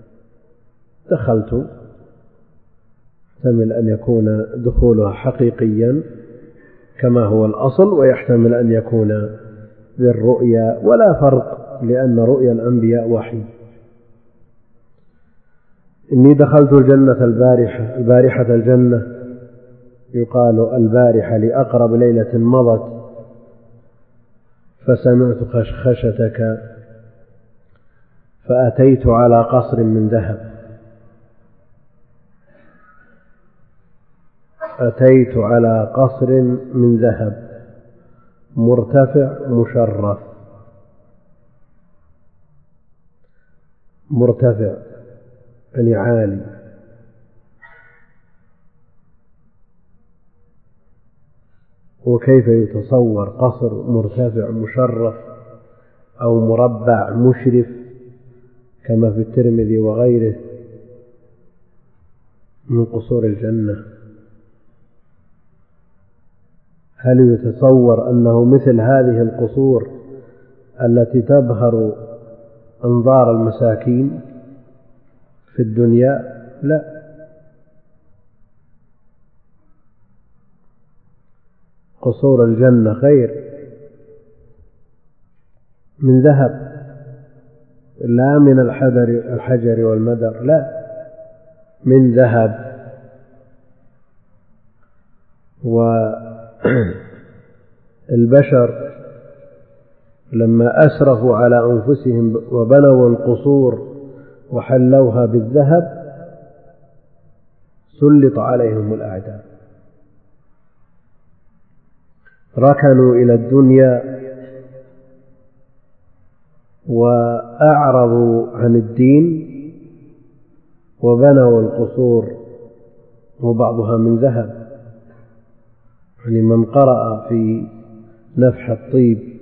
Speaker 1: دخلت يحتمل أن يكون دخولها حقيقيا كما هو الأصل، ويحتمل أن يكون بالرؤيا، ولا فرق لأن رؤيا الأنبياء وحي. إني دخلت الجنة البارحة. البارحة الجنة يقال البارحة لأقرب ليلة مضت، فسمعت خشخشتك فأتيت على قصر من ذهب. أتيت على قصر من ذهب مرتفع مشرف. مرتفع يعني عالي. وكيف يتصور قصر مرتفع مشرف أو مربع مشرف كما في الترمذي وغيره من قصور الجنة؟ هل يتصور أنه مثل هذه القصور التي تبهر أنظار المساكين في الدنيا؟ لا، قصور الجنة خير من ذهب، لا من الحجر الحجر والمدر، لا، من ذهب. والبشر لما أسرفوا على أنفسهم وبنوا القصور وحلوها بالذهب سلط عليهم الأعداء. ركنوا إلى الدنيا وأعرضوا عن الدين وبنوا القصور وبعضها من ذهب. يعني من قرأ في نفح الطيب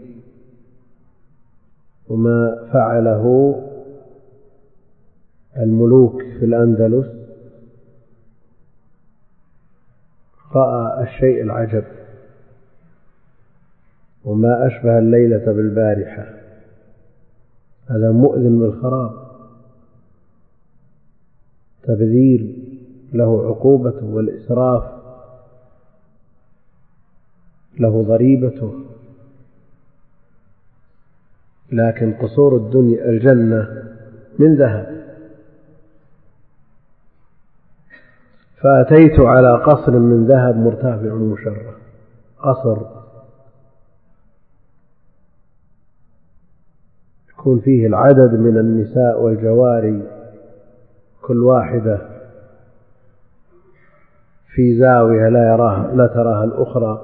Speaker 1: وما فعله الملوك في الأندلس رأى الشيء العجب، وما أشبه الليلة بالبارحة. هذا مؤذن بالخراب، تبذير له عقوبته، والإسراف له ضريبته. لكن قصور الدنيا الجنة من ذهب. فأتيت على قصر من ذهب مرتفع مشرف. قصر يكون فيه العدد من النساء والجواري كل واحدة في زاوية لا يراها لا تراها الأخرى،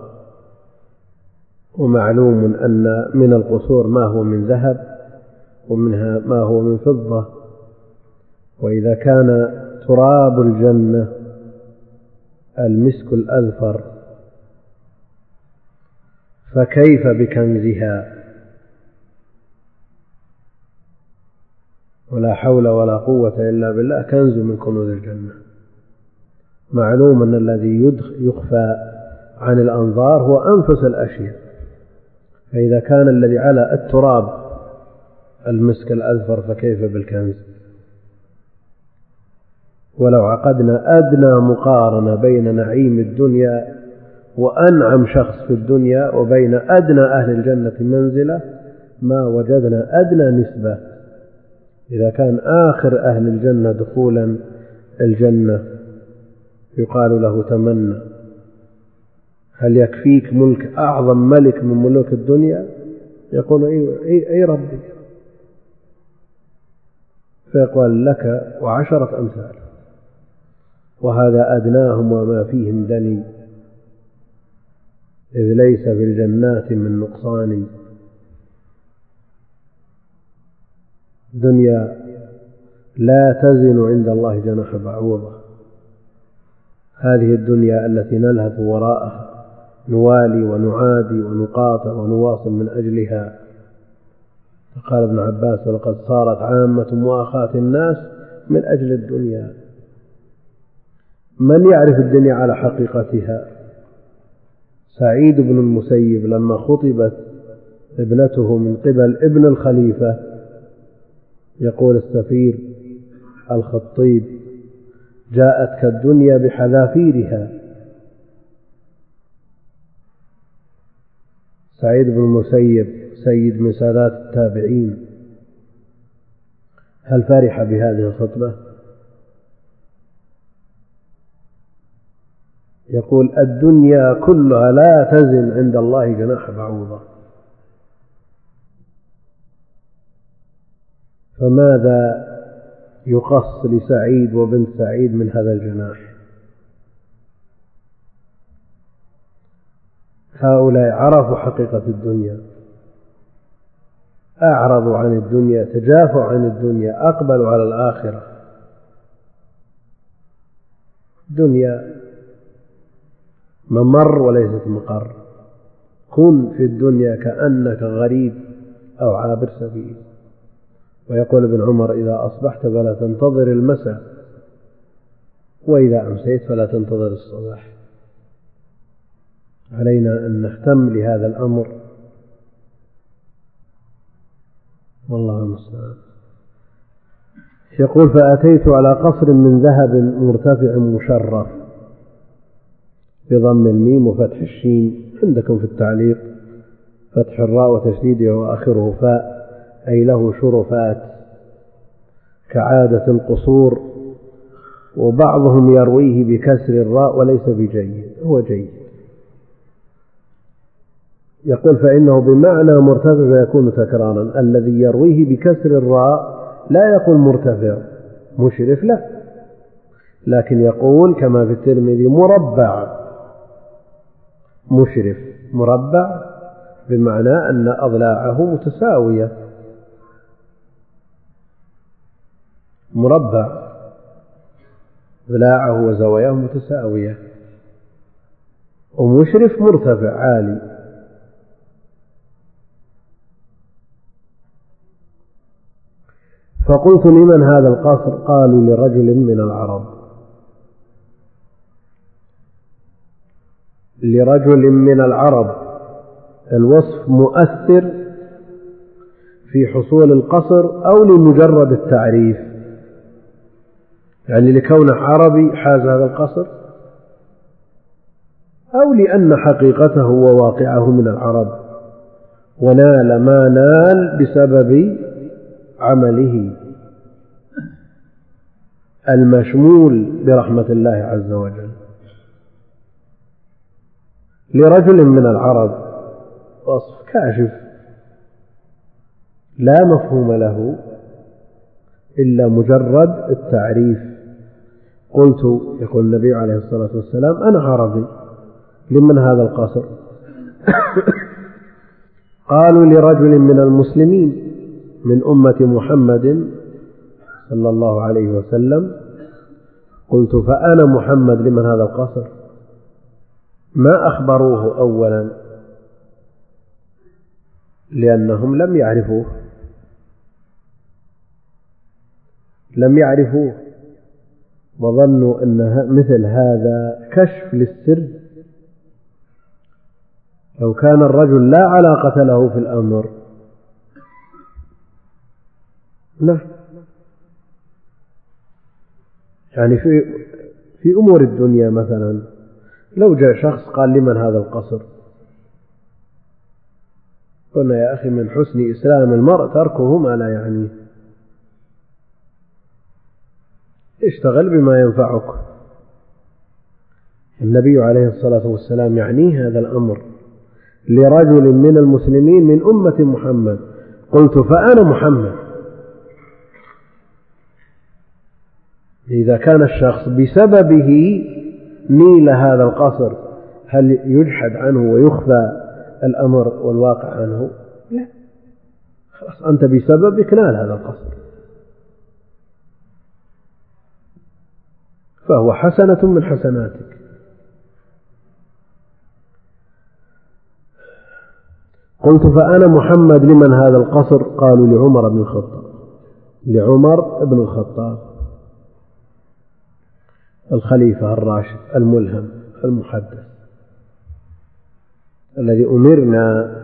Speaker 1: ومعلوم أن من القصور ما هو من ذهب ومنها ما هو من فضة. وإذا كان تراب الجنة المسك الأذفر فكيف بكنزها؟ ولا حول ولا قوة إلا بالله، كنز من كنوز الجنة. معلوم أن الذي يخفى عن الأنظار هو أنفس الأشياء، فإذا كان الذي على التراب المسك الأذفر فكيف بالكنز؟ ولو عقدنا أدنى مقارنة بين نعيم الدنيا وأنعم شخص في الدنيا وبين أدنى أهل الجنة منزلة ما وجدنا أدنى نسبة. إذا كان آخر أهل الجنة دخولا الجنة يقال له تمنى، هل يكفيك ملك أعظم ملك من ملوك الدنيا؟ يقول أي, أي ربي، فيقول لك وعشرة أمثال، وهذا أدناهم وما فيهم دني، إذ ليس في الجنات من نقصان. دنيا لا تزن عند الله جناح بعوضة. هذه الدنيا التي نلهث وراءها نوالي ونعادي ونقاطع ونواصل من أجلها. قال ابن عباس: ولقد صارت عامة مؤاخاة الناس من أجل الدنيا. من يعرف الدنيا على حقيقتها؟ سعيد بن المسيب لما خطبت ابنته من قبل ابن الخليفة يقول السفير الخطيب: جاءتك الدنيا بحذافيرها. سعيد بن المسيب سيد من سادات التابعين، هل فرح بهذه الخطبة؟ يقول: الدنيا كلها لا تزن عند الله جناح بعوضة. فماذا يقص لسعيد وبنت سعيد من هذا الجناح؟ هؤلاء عرفوا حقيقة الدنيا، أعرضوا عن الدنيا، تجافوا عن الدنيا، أقبلوا على الآخرة. الدنيا ممر وليست مقر. كن في الدنيا كأنك غريب أو عابر سبيل. ويقول ابن عمر: إذا أصبحت فلا تنتظر المساء، وإذا أمسيت فلا تنتظر الصباح. علينا أن نهتم لهذا الأمر، والله المستعان. يقول: فأتيت على قصر من ذهب مرتفع مشرف، بضم الميم وفتح الشين، عندكم في التعليق فتح الراء وتشديدها وآخره فاء، أي له شرفات كعادة القصور، وبعضهم يرويه بكسر الراء وليس بجيد، هو جيد. يقول: فإنه بمعنى مرتفع فيكون تكرارا. الذي يرويه بكسر الراء لا يقول مرتفع مشرف، لا، لكن يقول كما في الترمذي: مربع مشرف. مربع بمعنى أن أضلاعه متساوية، مربع أضلاعه وزواياه متساوية. ومشرف مرتفع عالي. فقلت: لمن هذا القصر؟ قالوا: لرجل من العرب. لرجل من العرب، الوصف مؤثر في حصول القصر أو لمجرد التعريف؟ يعني لكونه عربي حاز هذا القصر، أو لأن حقيقته وواقعه من العرب ونال ما نال بسبب عمله المشمول برحمة الله عز وجل. لرجل من العرب وصف كاشف لا مفهوم له إلا مجرد التعريف. قلت، يقول النبي عليه الصلاة والسلام: أنا عربي، لمن هذا القصر؟ قالوا: لرجل من المسلمين من أمة محمد صلى الله عليه وسلم. قلت: فأنا محمد، لمن هذا القصر؟ ما أخبروه أولا لأنهم لم يعرفوه لم يعرفوه وظنوا أن مثل هذا كشف للسر. لو كان الرجل لا علاقة له في الأمر، نعم، يعني في في أمور الدنيا مثلا لو جاء شخص قال: لمن هذا القصر؟ قلنا: يا أخي، من حسن إسلام المرء تركه ما لا يعنيه، اشتغل بما ينفعك. النبي عليه الصلاة والسلام يعنيه هذا الأمر: لرجل من المسلمين من أمة محمد. قلت: فأنا محمد. إذا كان الشخص بسببه نيل هذا القصر، هل يجحد عنه ويخفى الأمر والواقع عنه؟ لا، خلاص، أنت بسببك نال هذا القصر، فهو حسنة من حسناتك. قلت: فأنا محمد، لمن هذا القصر؟ قالوا: لعمر بن الخطاب. لعمر بن الخطاب الخليفة الراشد الملهم المحدث الذي أمرنا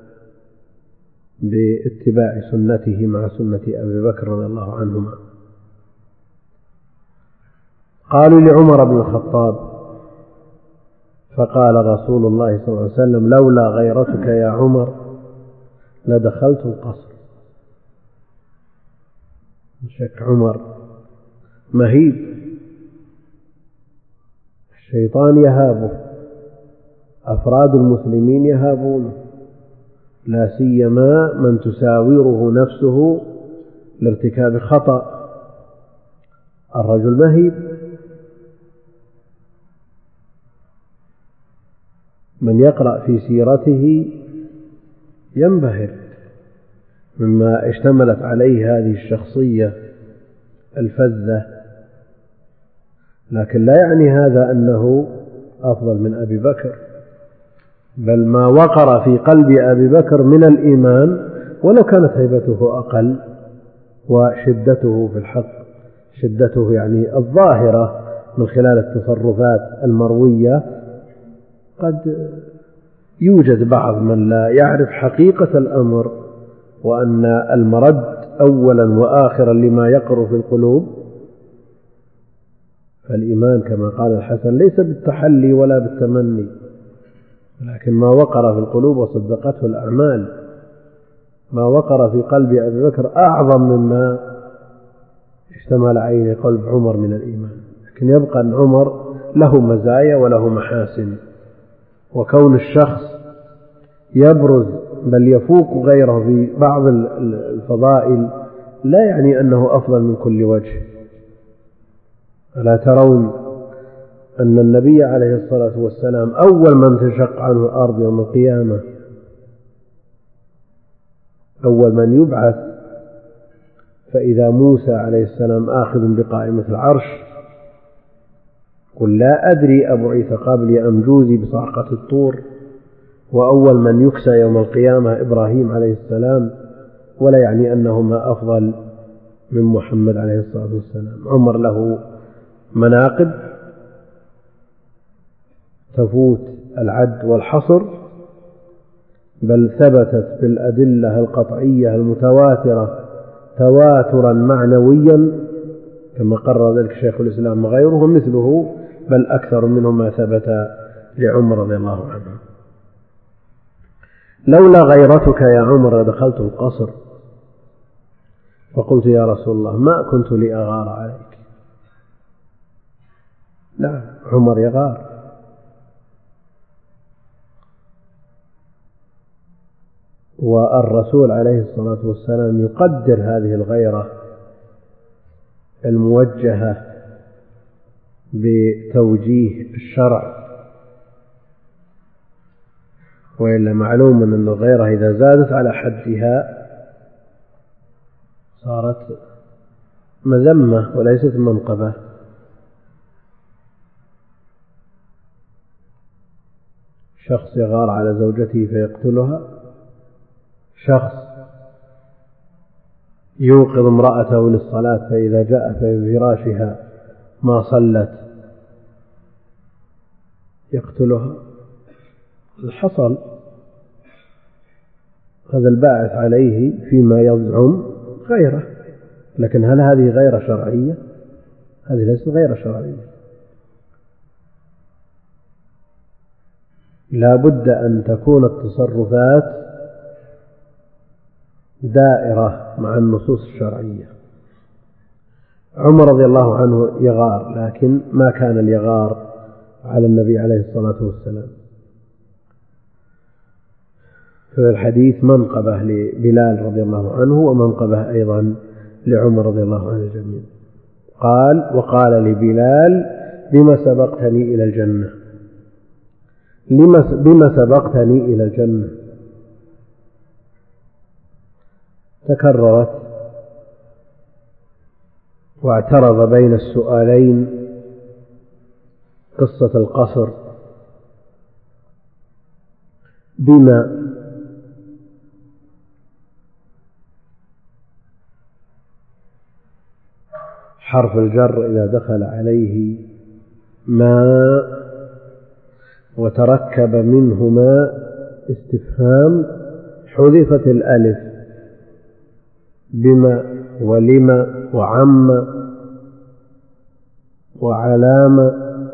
Speaker 1: باتباع سنته مع سنة أبي بكر رضي الله عنهما. قالوا: لعمر بن الخطاب. فقال رسول الله صلى الله عليه وسلم: لولا غيرتك يا عمر لدخلت القصر. شك عمر مهيب، الشيطان يهابه، أفراد المسلمين يهابونه، لا سيما من تساوره نفسه لارتكاب خطأ. الرجل مهيب، من يقرأ في سيرته ينبهر مما اشتملت عليه هذه الشخصية الفذة، لكن لا يعني هذا أنه أفضل من أبي بكر، بل ما وقر في قلب أبي بكر من الإيمان، ولو كانت هيبته أقل وشدته في الحق، شدته يعني الظاهرة من خلال التصرفات المروية، قد يوجد بعض من لا يعرف حقيقة الأمر، وأن المرد أولا وآخرا لما يقر في القلوب. فالإيمان كما قال الحسن ليس بالتحلي ولا بالتمني، لكن ما وقر في القلوب وصدقته الأعمال. ما وقر في قلب أبي بكر أعظم مما اشتمل عليه قلب عمر من الإيمان، لكن يبقى أن عمر له مزايا وله محاسن، وكون الشخص يبرز بل يفوق غيره في بعض الفضائل لا يعني أنه أفضل من كل وجه. ألا ترون أن النبي عليه الصلاة والسلام أول من تنشق عنه الأرض يوم القيامة، أول من يبعث، فإذا موسى عليه السلام آخذ بقائمة العرش قل لا أدري أبعث قبلي أم جوزي بصعقة الطور، وأول من يكسى يوم القيامة إبراهيم عليه السلام، ولا يعني أنهما أفضل من محمد عليه الصلاة والسلام. عمر له مناقب تفوت العد والحصر، بل ثبتت بالأدلة القطعية المتواترة تواترا معنويا كما قرر ذلك شيخ الإسلام وغيره مثله، بل أكثر منه ما ثبت لعمر رضي الله عنه. لولا غيرتك يا عمر دخلت القصر. فقلت: يا رسول الله ما كنت لأغار عليك. لا، عمر يغار. والرسول عليه الصلاة والسلام يقدر هذه الغيرة الموجهة بتوجيه الشرع، وإلا معلوم أن الغيرة إذا زادت على حدها صارت مذمة وليست منقبة. شخص يغار على زوجته فيقتلها، شخص يوقظ امرأته للصلاة فإذا جاء في فراشها ما صلت يقتلها. حصل هذا الباعث عليه فيما يزعم غيره، لكن هل هذه غير شرعية؟ هذه ليست غير شرعية. لا بد أن تكون التصرفات دائرة مع النصوص الشرعية. عمر رضي الله عنه يغار، لكن ما كان اليغار على النبي عليه الصلاة والسلام. في الحديث منقبة لبلال رضي الله عنه ومنقبة أيضا لعمر رضي الله عنه الجميع. قال: وقال لبلال: بما سبقتني إلى الجنة. بما سبقتني إلى الجنة تكررت، واعترض بين السؤالين قصة القصر. بما حرف الجر إذا دخل عليه ما وتركب منهما استفهام حذفت الألف، بما ولما وعم وعلامة.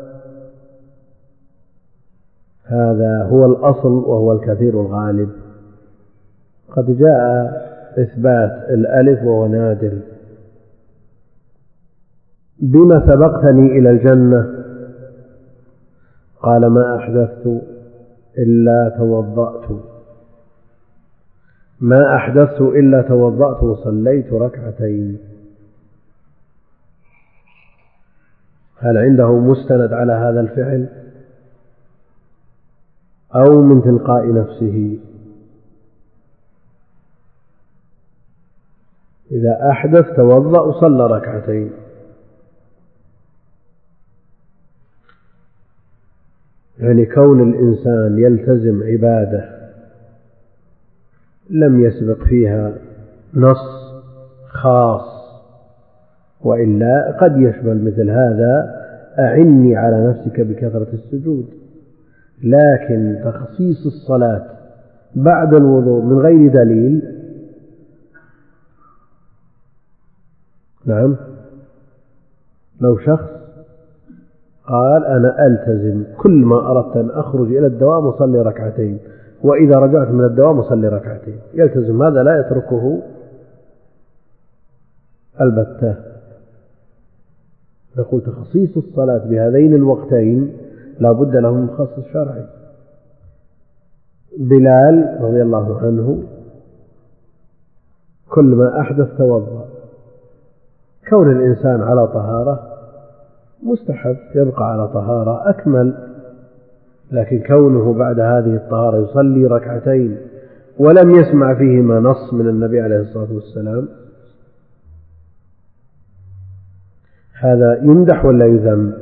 Speaker 1: هذا هو الأصل وهو الكثير الغالب. قد جاء إثبات الألف وهو نادر. بما سبقتني إلى الجنة قال: ما أحدثت إلا توضأت ما أحدثت إلا توضأت وصليت ركعتين. هل عنده مستند على هذا الفعل أو من تلقاء نفسه؟ إذا أحدث توضأ وصلى ركعتين. يعني كون الإنسان يلتزم عبادة لم يسبق فيها نص خاص، وإلا قد يشمل مثل هذا: أعني على نفسك بكثرة السجود. لكن تخصيص الصلاة بعد الوضوء من غير دليل، نعم، لو شخص قال: أنا ألتزم كل ما أردت أن أخرج إلى الدوام أصلي ركعتين، وإذا رجعت من الدوام أصلي ركعتين، يلتزم هذا لا يتركه البتة. يقول تخصيص الصلاة بهذين الوقتين لا بد له من مخصص شرعي. بلال رضي الله عنه كل ما أحدث توضأ. كون الإنسان على طهارة مستحب، يبقى على طهارة أكمل، لكن كونه بعد هذه الطهارة يصلي ركعتين ولم يسمع فيهما نص من النبي عليه الصلاة والسلام، هذا يمدح ولا يذم؟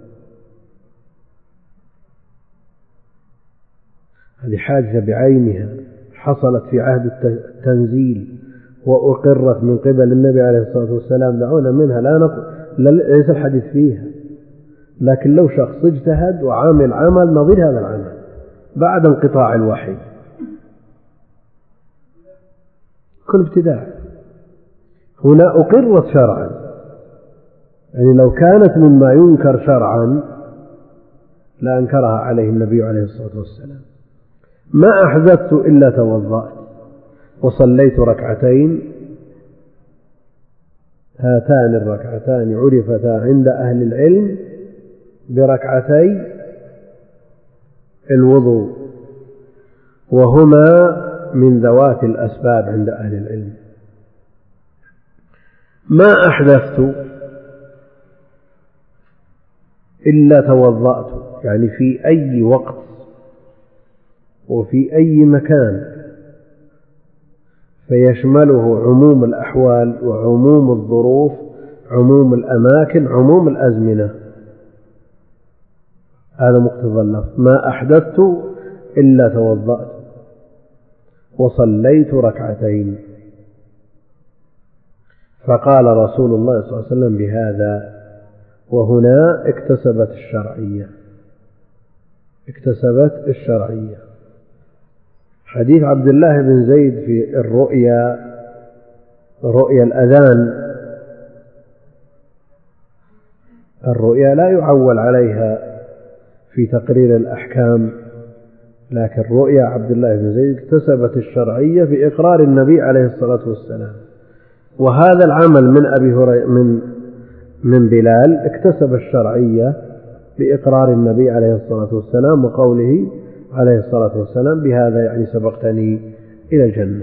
Speaker 1: هذه حاجة بعينها حصلت في عهد التنزيل وأقرت من قبل النبي عليه الصلاة والسلام، دعونا منها، لا نق... ليس الحديث فيها. لكن لو شخص اجتهد وعامل عمل نظير هذا العمل بعد انقطاع الوحي، كل ابتداع. هنا أقرت شرعا، يعني لو كانت مما ينكر شرعا لا أنكرها عليه النبي عليه الصلاة والسلام. ما أحدثت إلا توضأت وصليت ركعتين. هاتان الركعتان عرفتا عند أهل العلم بركعتي الوضوء، وهما من ذوات الأسباب عند أهل العلم. ما أحدثت إلا توضأت، يعني في أي وقت وفي أي مكان، فيشمله عموم الأحوال وعموم الظروف، عموم الأماكن، عموم الأزمنة. هذا مقتضى اللفظ. ما أحدثت إلا توضأت وصليت ركعتين. فقال رسول الله صلى الله عليه وسلم بهذا، وهنا اكتسبت الشرعية اكتسبت الشرعية حديث عبد الله بن زيد في الرؤيا، رؤيا الأذان، الرؤيا لا يعول عليها في تقرير الأحكام، لكن رؤيا عبد الله بن زيد اكتسبت الشرعية في إقرار النبي عليه الصلاة والسلام. وهذا العمل من أبي هريرة من من بلال اكتسب الشرعية بإقرار النبي عليه الصلاة والسلام وقوله عليه الصلاة والسلام بهذا يعني سبقتني إلى الجنة.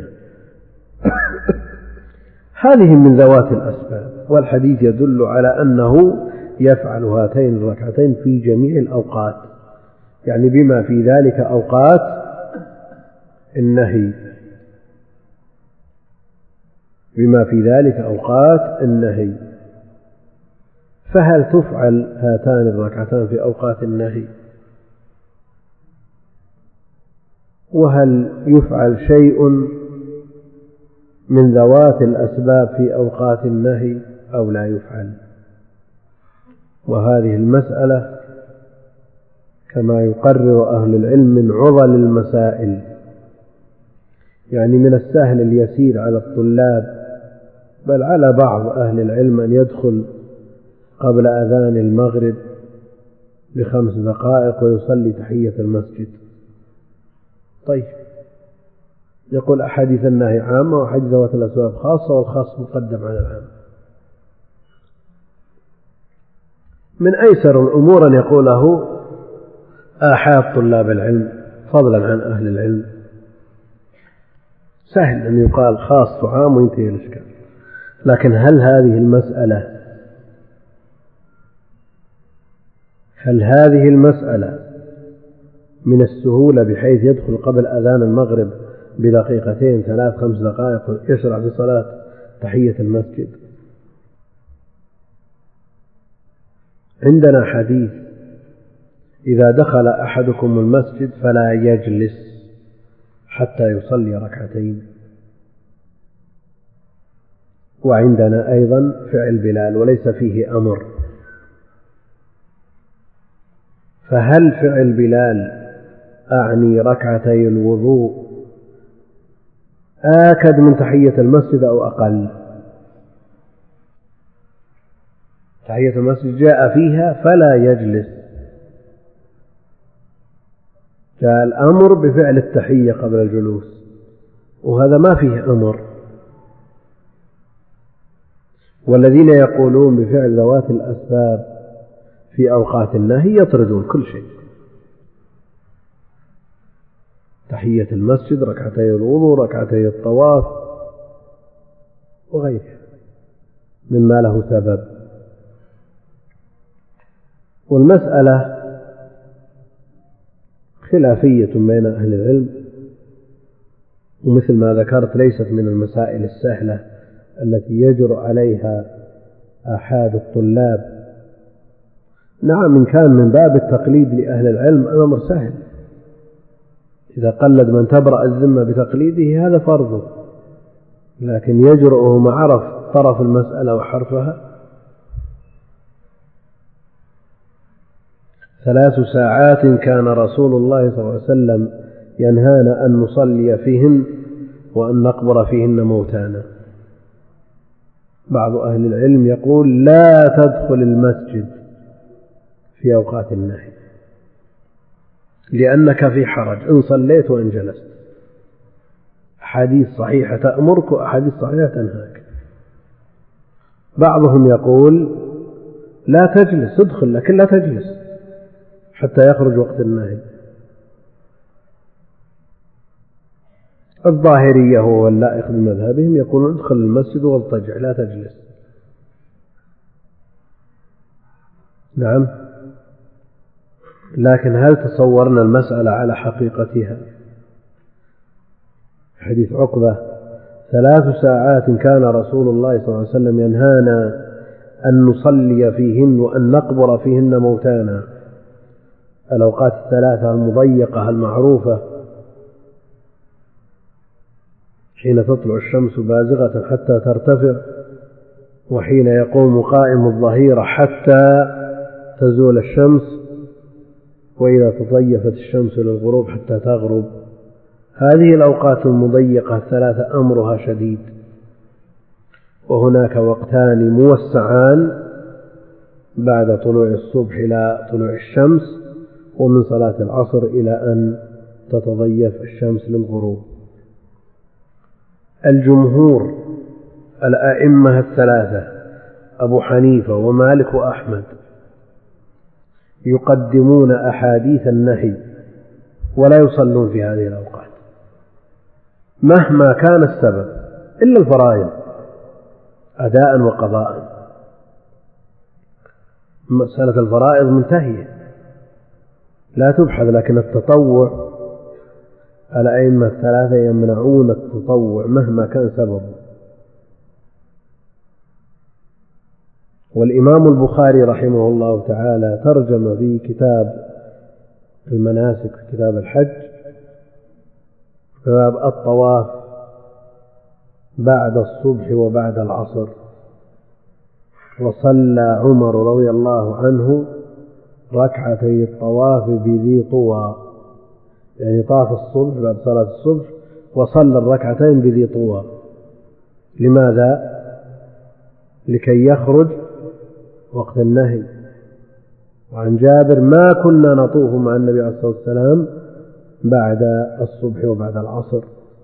Speaker 1: هذه من ذوات الأسباب، والحديث يدل على أنه يفعل هاتين الركعتين في جميع الأوقات، يعني بما في ذلك أوقات النهي بما في ذلك أوقات النهي. فهل تفعل هاتان الركعتان في أوقات النهي؟ وهل يفعل شيء من ذوات الأسباب في أوقات النهي أو لا يفعل؟ وهذه المسألة كما يقرر أهل العلم من عضل المسائل، يعني من السهل اليسير على الطلاب بل على بعض أهل العلم أن يدخل قبل أذان المغرب بخمس دقائق ويصلي تحية المسجد. طيب، يقول أحاديث النهي عامة وأحاديث ذوات الأسباب خاصة، والخاص مقدم على العام. من أيسر الأمور أن يقوله آحاد طلاب العلم فضلا عن أهل العلم، سهل أن يقال خاص وعام وينتهي الإشكال. لكن هل هذه المسألة هل هذه المسألة من السهولة بحيث يدخل قبل أذان المغرب بدقيقتين ثلاث خمس دقائق يشرع في صلاة تحية المسجد؟ عندنا حديث: إذا دخل أحدكم المسجد فلا يجلس حتى يصلي ركعتين. وعندنا أيضا فعل بلال وليس فيه أمر. فهل فعل بلال أعني ركعتي الوضوء آكد من تحية المسجد أو أقل؟ تحية المسجد جاء فيها فلا يجلس، جاء الأمر بفعل التحية قبل الجلوس، وهذا ما فيه أمر. والذين يقولون بفعل ذوات الأسباب في أوقات النهي يطردون كل شيء: تحية المسجد، ركعتي الوضوء، ركعتي الطواف، وغيرها مما له سبب. والمسألة خلافية بين أهل العلم، ومثل ما ذكرت ليست من المسائل السهلة التي يجرؤ عليها آحاد الطلاب. نعم، إن كان من باب التقليد لأهل العلم الأمر سهل، إذا قلد من تبرأ الذمة بتقليده هذا فرضه، لكن يجرؤه ما عرف طرف المسألة وحرفها. ثلاث ساعات كان رسول الله صلى الله عليه وسلم ينهانا أن نصلي فيهن وأن نقبر فيهن موتانا. بعض أهل العلم يقول: لا تدخل المسجد في أوقات النهي لأنك في حرج إن صليت وإن جلست. أحاديث صحيحة تأمرك وأحاديث صحيحة تنهاك. بعضهم يقول: لا تجلس، ادخل لكن لا تجلس حتى يخرج وقت النهي. الظاهرية هو اللائق بمذهبهم يقولون ادخل المسجد واضطجع لا تجلس. نعم، لكن هل تصورنا المسألة على حقيقتها؟ حديث عقبة ثلاث ساعات كان رسول الله صلى الله عليه وسلم ينهانا أن نصلي فيهن وأن نقبر فيهن موتانا. الأوقات الثلاثة المضيقة المعروفة حين تطلع الشمس بازغة حتى ترتفع، وحين يقوم قائم الظهيرة حتى تزول الشمس، وإذا تضيفت الشمس للغروب حتى تغرب. هذه الأوقات المضيقة الثلاثة أمرها شديد، وهناك وقتان موسعان بعد طلوع الصبح إلى طلوع الشمس، ومن صلاة العصر إلى أن تتضيف الشمس للغروب. الجمهور الأئمة الثلاثة أبو حنيفة ومالك وأحمد يقدمون أحاديث النهي ولا يصلون في هذه الأوقات مهما كان السبب، إلا الفرائض أداء وقضاء. مسألة الفرائض منتهية لا تبحث، لكن التطوع الأئمة الثلاثة يمنعون التطوع مهما كان سببه. والإمام البخاري رحمه الله تعالى ترجم في كتاب المناسك في كتاب الحج باب الطواف بعد الصبح وبعد العصر، وصلى عمر رضي الله عنه ركعتي الطواف بذي طوى، يعني طاف الصبح بعد صلاة الصبح وصلى الركعتين بذي طوى. لماذا؟ لكي يخرج وقت النهي. وعن جابر ما كنا نطوف مع النبي عليه الصلاة والسلام بعد الصبح وبعد العصر.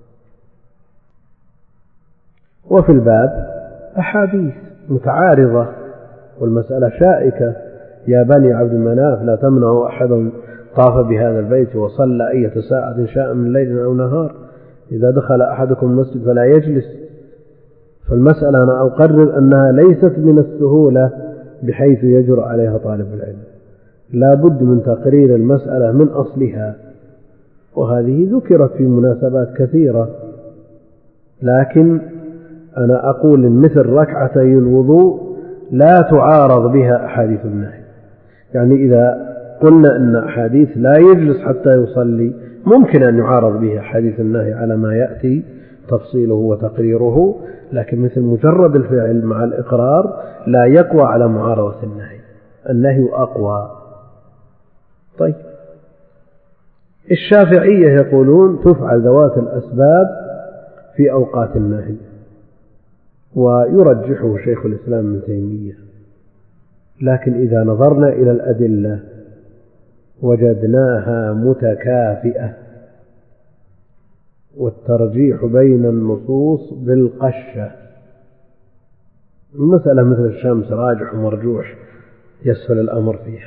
Speaker 1: وفي الباب أحاديث متعارضة والمسألة شائكة. يا بني عبد مناف لا تمنعوا أحدا طاف بهذا البيت وصلى أية ساعة شاء من ليل أو نهار، إذا دخل أحدكم المسجد فلا يجلس. فالمسألة أنا أقرر أنها ليست من السهولة بحيث يجرؤ عليها طالب العلم، لا بد من تقرير المسألة من أصلها، وهذه ذكرت في مناسبات كثيرة. لكن أنا أقول إن مثل ركعتي الوضوء لا تعارض بها أحاديث النهي. يعني إذا قلنا أن أحاديث لا يجلس حتى يصلي ممكن أن يعارض بها أحاديث النهي على ما يأتي تفصيله وتقريره، لكن مثل مجرد الفعل مع الإقرار لا يقوى على معارضة النهي، النهي أقوى. طيب، الشافعية يقولون تفعل ذوات الأسباب في أوقات النهي، ويرجحه شيخ الإسلام ابن تيمية. لكن إذا نظرنا إلى الأدلة وجدناها متكافئة، والترجيح بين النصوص بالقشة. المسألة مثل الشمس راجح ومرجوح يسهل الأمر فيها.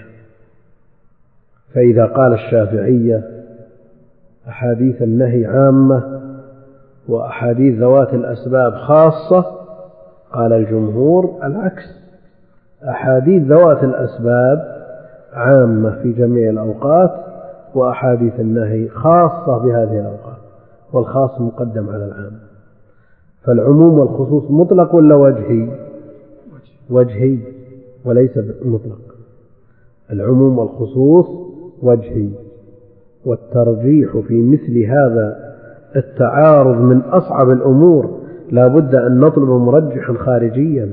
Speaker 1: فإذا قال الشافعية أحاديث النهي عامة وأحاديث ذوات الأسباب خاصة، قال الجمهور العكس، أحاديث ذوات الأسباب عامة في جميع الأوقات، وأحاديث النهي خاصة بهذه الأوقات، والخاص مقدم على العام. فالعموم والخصوص مطلق ولا وجهي؟ وجهي وليس مطلق. العموم والخصوص وجهي، والترجيح في مثل هذا التعارض من أصعب الأمور، لا بد أن نطلب مرجحا خارجيا.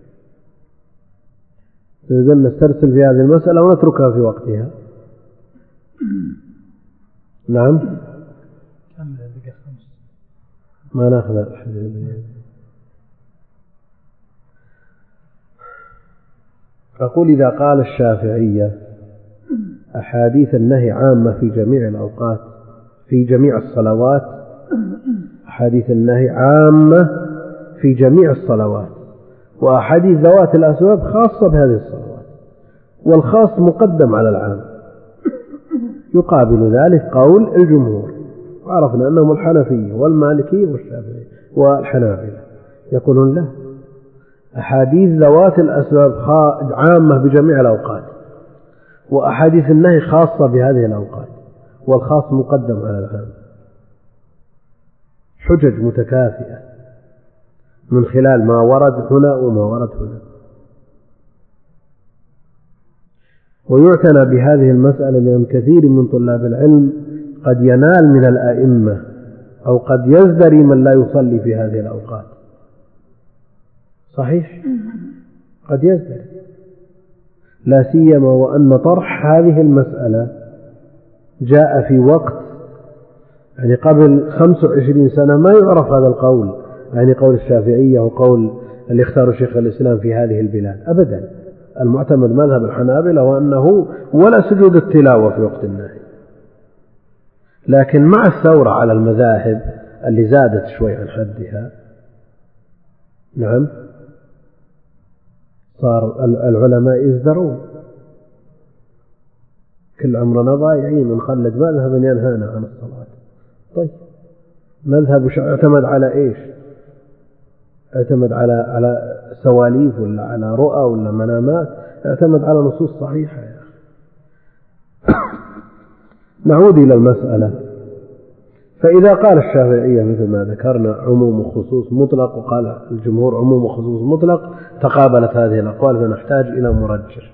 Speaker 1: إذن نسترسل في هذه المسألة ونتركها في وقتها. نعم، ما نأخذ الحديث. أقول إذا قال الشافعية أحاديث النهي عامة في جميع الأوقات في جميع الصلوات، أحاديث النهي عامة في جميع الصلوات، وأحاديث ذوات الأسباب خاصة بهذه الصلوات، والخاص مقدم على العام، يقابل ذلك قول الجمهور وعرفنا أنهم الحنفية والمالكية والشافعية والحنابلة يقولون لا، أحاديث ذوات الأسباب عامة بجميع الأوقات، وأحاديث النهي خاصة بهذه الأوقات، والخاص مقدم على العام. حجج متكافئة من خلال ما ورد هنا وما ورد هنا. ويعتنى بهذه المسألة لأن كثير من طلاب العلم قد ينال من الأئمة أو قد يزدري من لا يصلي في هذه الأوقات. صحيح، قد يزدري، لا سيما وأن طرح هذه المسألة جاء في وقت يعني قبل خمس وعشرين سنة ما يعرف هذا القول، يعني قول الشافعية وقول اللي اختاروا شيخ الإسلام في هذه البلاد أبدا. المعتمد مذهب الحنابلة وأنه ولا سجود التلاوة في وقت النهي. لكن مع الثورة على المذاهب اللي زادت شوي عن حدها، نعم، صار العلماء يزدرون، كل عمرنا ضايعين نخلد مذهبا ينهانا عن الصلاة. طيب مذهب اعتمد على ايش؟ اعتمد على على سواليف ولا على رؤى ولا منامات؟ اعتمد على نصوص صحيحة يا أخي. نعود إلى المسألة. فإذا قال الشافعية مثل ما ذكرنا عموم وخصوص مطلق، وقال الجمهور عموم وخصوص مطلق، تقابلت هذه الأقوال فنحتاج إلى مرجح.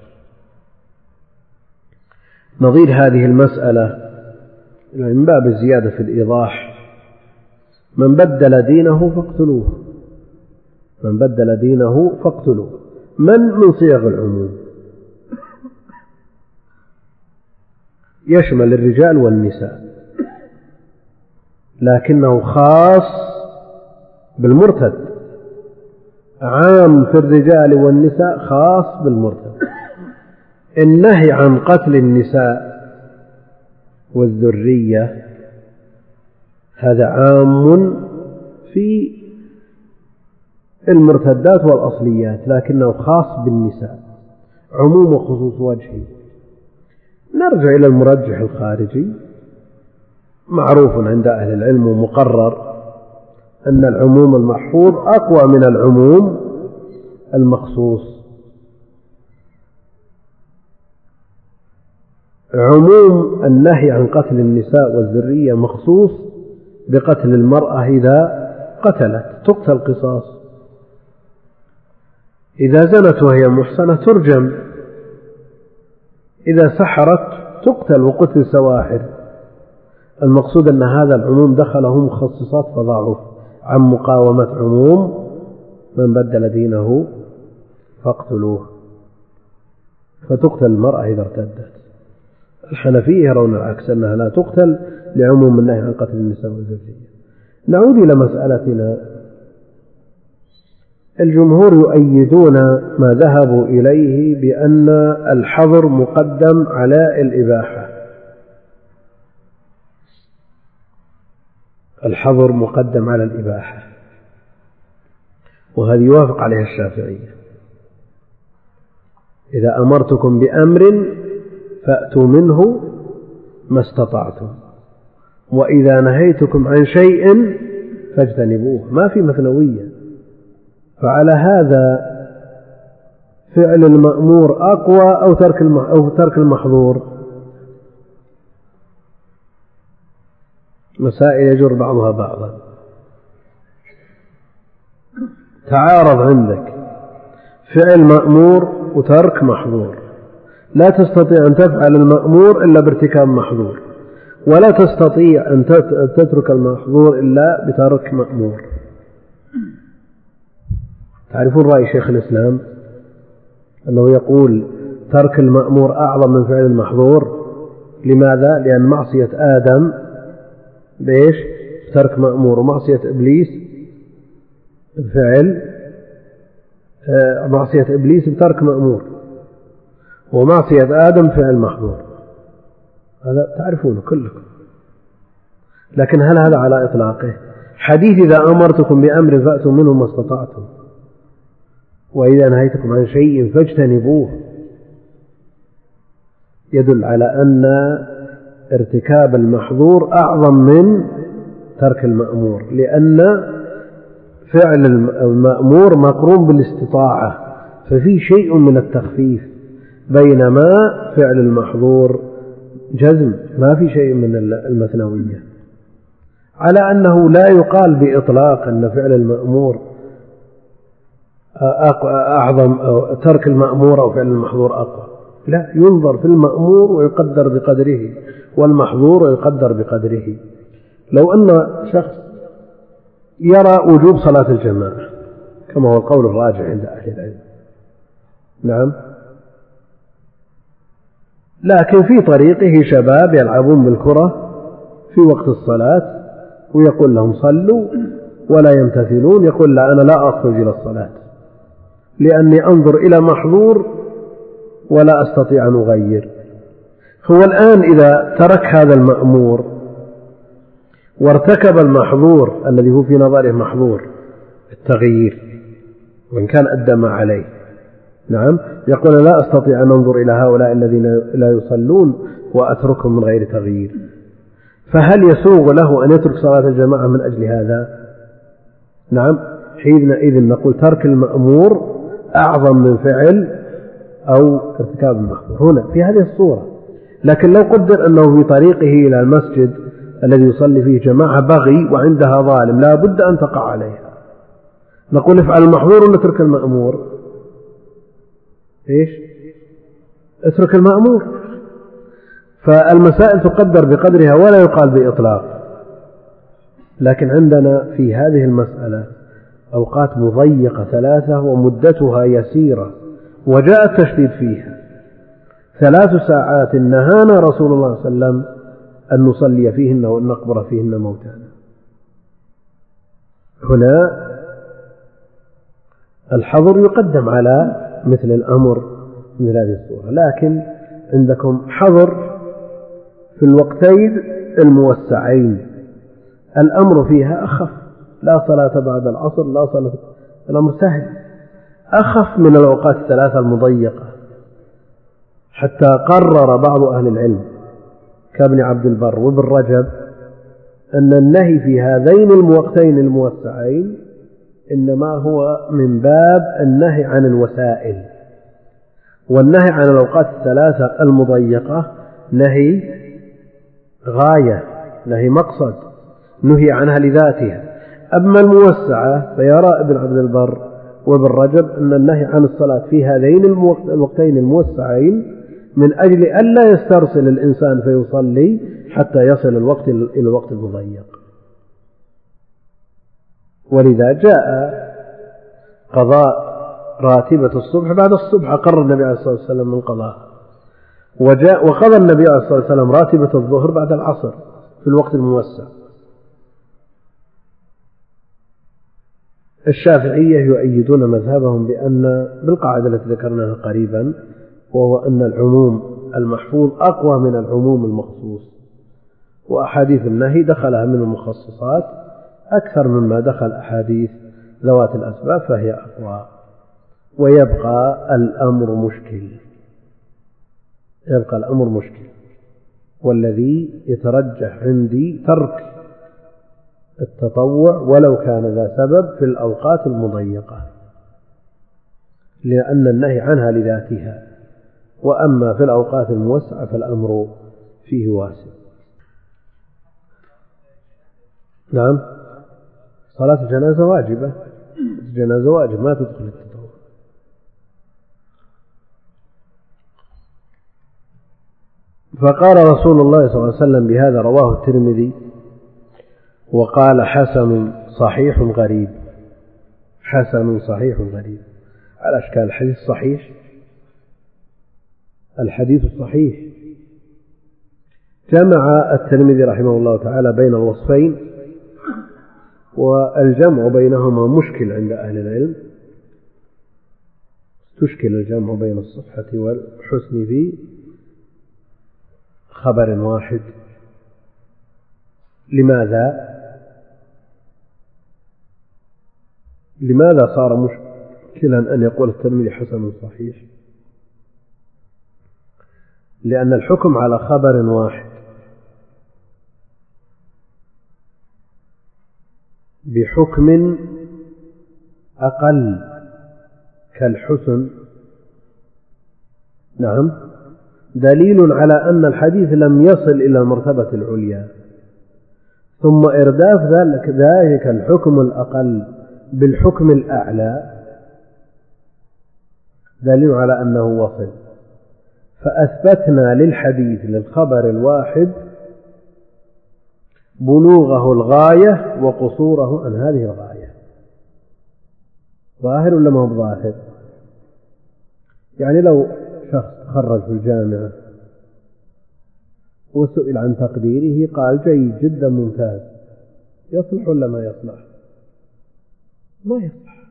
Speaker 1: نظير هذه المسألة من باب الزيادة في الإيضاح: من بدل دينه فاقتلوه، من بدل دينه فاقتلوه. من من صيغ العموم، يشمل الرجال والنساء، لكنه خاص بالمرتد، عام في الرجال والنساء، خاص بالمرتد. النهي عن قتل النساء والذرية هذا عام في المرتدات والأصليات، لكنه خاص بالنساء، عموم وخصوص وجهي. نرجع إلى المرجح الخارجي. معروف عند أهل العلم ومقرر أن العموم المحفوظ أقوى من العموم المخصوص. عموم النهي عن قتل النساء والذرية مخصوص بقتل المرأة إذا قتلت تقتل قصاص، إذا زنت وهي محصنة ترجم، إذا سحرت تقتل وقتل سواحر. المقصود أن هذا العموم دخله مخصصات فضعف عن مقاومة عموم من بدل دينه فاقتلوه، فتقتل المرأة إذا ارتدت. الحنفية يرون العكس، أنها لا تقتل لعموم النهي عن قتل النساء والذرية. نعود إلى مسألتنا. الجمهور يؤيدون ما ذهبوا إليه بأن الحظر مقدم على الإباحة، الحظر مقدم على الإباحة، وهذا يوافق عليه الشافعية. إذا أمرتكم بأمر فأتوا منه ما استطعتم، وإذا نهيتكم عن شيء فاجتنبوه، ما في مثنوية. فعلى هذا فعل المأمور أقوى أو ترك أو ترك المحظور؟ مسائل يجر بعضها بعضا. تعارض عندك فعل مأمور وترك محظور، لا تستطيع أن تفعل المأمور إلا بارتكاب محظور، ولا تستطيع أن تترك المحظور إلا بترك مأمور. تعرفون رأي شيخ الإسلام أنه يقول ترك المأمور أعظم من فعل المحظور. لماذا؟ لأن معصية آدم بإيش؟ ترك مأمور، ومعصية إبليس بفعل آه معصية إبليس بترك مأمور، ومعصية آدم فعل محظور. هذا تعرفونه كلكم. لكن هل هذا على إطلاقه؟ حديث إذا أمرتكم بأمر فأتوا منه ما استطعتم، وإذا نهيتكم عن شيء فاجتنبوه، يدل على أن ارتكاب المحظور أعظم من ترك المأمور، لأن فعل المأمور مقرون بالاستطاعة، ففي شيء من التخفيف، بينما فعل المحظور جزم، ما في شيء من المثنوية، على أنه لا يقال بإطلاق أن فعل المأمور أعظم أو ترك المأمور أو فعل المحظور أقوى، لا، ينظر في المأمور ويقدر بقدره، والمحظور ويقدر بقدره. لو أن شخص يرى وجوب صلاة الجماعة كما هو القول الراجح عند أهل العلم، نعم، لكن في طريقه شباب يلعبون بالكرة في وقت الصلاة ويقول لهم صلوا ولا يمتثلون، يقول لا، أنا لا أخرج إلى الصلاة لأني أنظر إلى محظور ولا أستطيع أن أغير. هو الآن إذا ترك هذا المأمور وارتكب المحظور الذي هو في نظره محظور التغيير وإن كان أدى ما عليه، نعم، يقول لا أستطيع أن أنظر إلى هؤلاء الذين لا يصلون وأتركهم من غير تغيير، فهل يسوغ له أن يترك صلاة الجماعة من أجل هذا؟ نعم، حينئذ نقول ترك المأمور أعظم من فعل أو ارتكاب المحظور هنا في هذه الصورة. لكن لو قدر أنه في طريقه إلى المسجد الذي يصلي فيه جماعة بغي وعندها ظالم لا بد أن تقع عليها، نقول افعل المحظور ونترك المأمور؟ إيش؟ اترك المأمور. فالمسائل تقدر بقدرها ولا يقال بإطلاق. لكن عندنا في هذه المسألة أوقات مضيقة ثلاثة ومدتها يسيرة وجاء التشديد فيها، ثلاث ساعات نهانا رسول الله صلى الله عليه وسلم أن نصلي فيهن وأن نقبر فيهن موتانا. هنا الحظر يقدم على مثل الأمر من هذه الصورة، لكن عندكم حظر في الوقتين الموسعين الأمر فيها أخف، لا صلاة بعد العصر، لا صلاة، الأمر سهل، أخف من الأوقات الثلاثة المضيقة، حتى قرر بعض أهل العلم كابن عبد البر وابن رجب أن النهي في هذين الوقتين الموسعين إنما هو من باب النهي عن الوسائل، والنهي عن الأوقات الثلاثة المضيقة نهي غاية، نهي مقصد، نهي عنها لذاتها. أما الموسعة فيرى ابن عبد البر وابن رجب أن النهي عن الصلاة في هذين الوقتين الموسعين من أجل ألا يسترسل الإنسان فيصلي حتى يصل الوقت إلى الوقت المضيق. ولذا جاء قضاء راتبة الصبح بعد الصبح، أقر النبي عليه الصلاة والسلام من قضاء، وجاء وقضى النبي عليه الصلاة والسلام راتبة الظهر بعد العصر في الوقت الموسع. الشافعية يؤيدون مذهبهم بأن بالقاعدة التي ذكرناها قريبا، وهو أن العموم المحفوظ أقوى من العموم المخصوص، وأحاديث النهي دخلها من المخصصات أكثر مما دخل أحاديث ذوات الأسباب فهي أقوى. ويبقى الأمر مشكل، يبقى الأمر مشكل، والذي يترجح عندي ترك التطوع ولو كان ذا سبب في الأوقات المضيقة، لأن النهي عنها لذاتها، وأما في الأوقات الموسعة فالأمر فيه واسع. نعم، صلاة الجنازة واجبة، الجنازة واجب ما تدخل التطوع. فقال رسول الله صلى الله عليه وسلم بهذا، رواه الترمذي وقال حسن صحيح غريب، حسن صحيح غريب على أشكال الحديث الصحيح. الحديث الصحيح جمع الترمذي رحمه الله تعالى بين الوصفين، والجمع بينهما مشكل عند أهل العلم، تشكل الجمع بين الصحة والحسن في خبر واحد. لماذا؟ لماذا صار مشكلا أن يقول الترمذي حسن صحيح؟ لأن الحكم على خبر واحد بحكم أقل كالحسن، نعم، دليل على أن الحديث لم يصل إلى المرتبة العليا، ثم إرداف ذلك ذلك الحكم الأقل بالحكم الأعلى دليل على أنه وصل. فأثبتنا للحديث للخبر الواحد بلوغه الغاية وقصوره عن هذه الغاية. ظاهر ولا ما هو ظاهر؟ يعني لو شخص تخرج في الجامعة وسئل عن تقديره قال جيد جدا ممتاز، يصلح ولا ما يصلح؟ ما يصلح،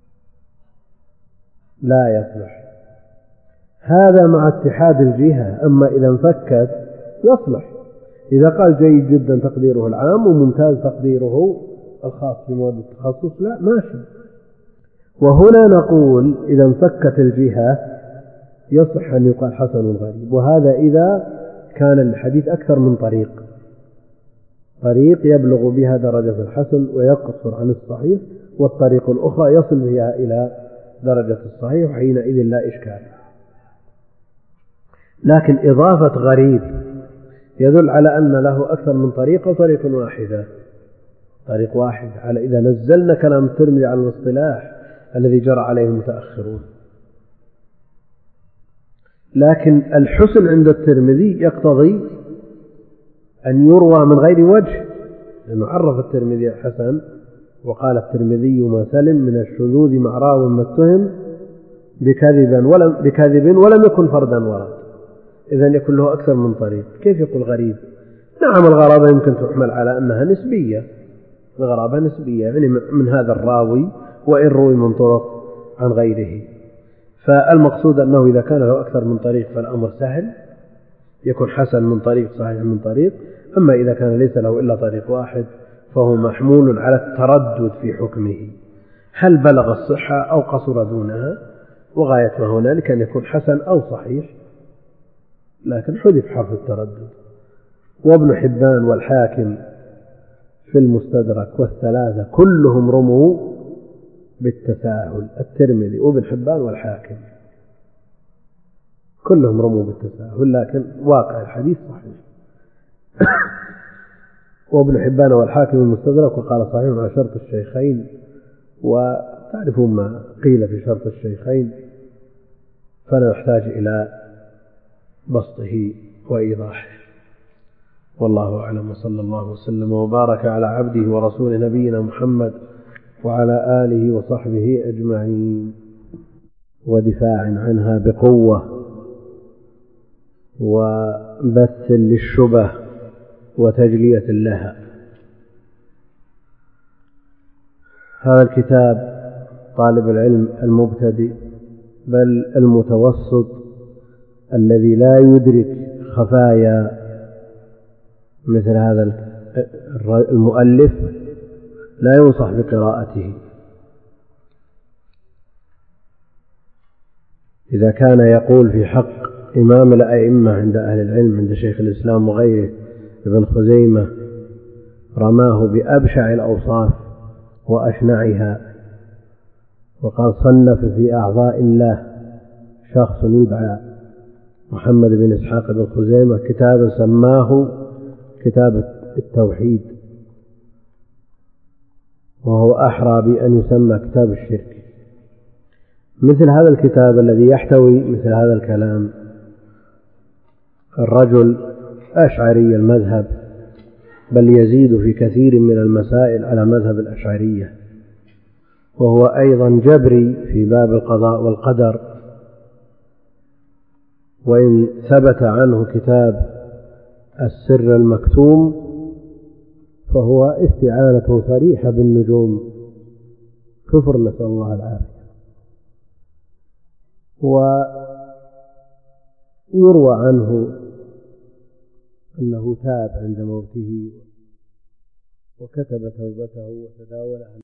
Speaker 1: لا يصلح. هذا مع اتحاد الجهة. أما إذا انفكت يصلح. إذا قال جيد جدا تقديره العام وممتاز تقديره الخاص بمواد التخصص، لا، ماشي. وهنا نقول إذا انفكت الجهة يصح أن يقال حسن غريب، وهذا إذا كان الحديث أكثر من طريق، طريق يبلغ بها درجة الحسن ويقصر عن الصحيح، والطريق الأخرى يصل بها إلى درجة الصحيح، وحينئذ لا إشكال. لكن إضافة غريب يدل على أن له أكثر من طريق وطريق واحدة، طريق واحد، على إذا نزلنا كلام الترمذي على الاصطلاح الذي جرى عليه المتأخرون. لكن الحسن عند الترمذي يقتضي أن يروى من غير وجه، لأنه عرف الترمذي حسن وقال الترمذي ما سلم من الشذوذ مع راو ما اتهم بكذبا ولم بكذب ولم يكن فردا ورد، إذن يكون له أكثر من طريق. كيف يقول غريب؟ نعم، الغرابة يمكن تحمل على أنها نسبية، الغرابة نسبية، يعني من هذا الراوي وإن روي من طرق عن غيره. فالمقصود أنه إذا كان له أكثر من طريق فالأمر سهل، يكون حسن من طريق صحيح من طريق. أما إذا كان ليس له إلا طريق واحد فهو محمول على التردد في حكمه، هل بلغ الصحة أو قصر دونها، وغاية ما هنالك أن يكون حسن أو صحيح، لكن حذف حرف التردد. وابن حبان والحاكم في المستدرك والثلاثة كلهم رموا بالتساهل، الترمذي وابن حبان والحاكم كلهم رموا بالتساهل، لكن واقع الحديث صحيح. وابن حبان والحاكم المستدرك وقال صحيح على شرط الشيخين، وتعرفون ما قيل في شرط الشيخين، فلا نحتاج إلى بسطه وإيضاحه. والله أعلم، وصلى الله وسلم وبارك على عبده ورسول نبينا محمد وعلى آله وصحبه أجمعين. ودفاع عنها بقوة وبث للشبه وتجلية لها. هذا الكتاب طالب العلم المبتدئ بل المتوسط الذي لا يدرك خفايا مثل هذا المؤلف لا ينصح بقراءته. إذا كان يقول في حق إمام الأئمة عند أهل العلم عند شيخ الإسلام وغيره ابن خزيمة رماه بأبشع الأوصاف وأشنعها، وقال صنف في أعضاء الله شخص يدعى محمد بن إسحاق بن خزيمة كتابا سماه كتاب التوحيد، وهو أحرى بأن يسمى كتاب الشرك. مثل هذا الكتاب الذي يحتوي مثل هذا الكلام، الرجل أشعري المذهب، بل يزيد في كثير من المسائل على مذهب الأشعرية، وهو أيضا جبري في باب القضاء والقدر، وإن ثبت عنه كتاب السر المكتوم فهو استعانة صريحة بالنجوم، كفر، نسأل الله العافية. ويروى عنه أنه تاب عند موته وكتب توبته وتداولها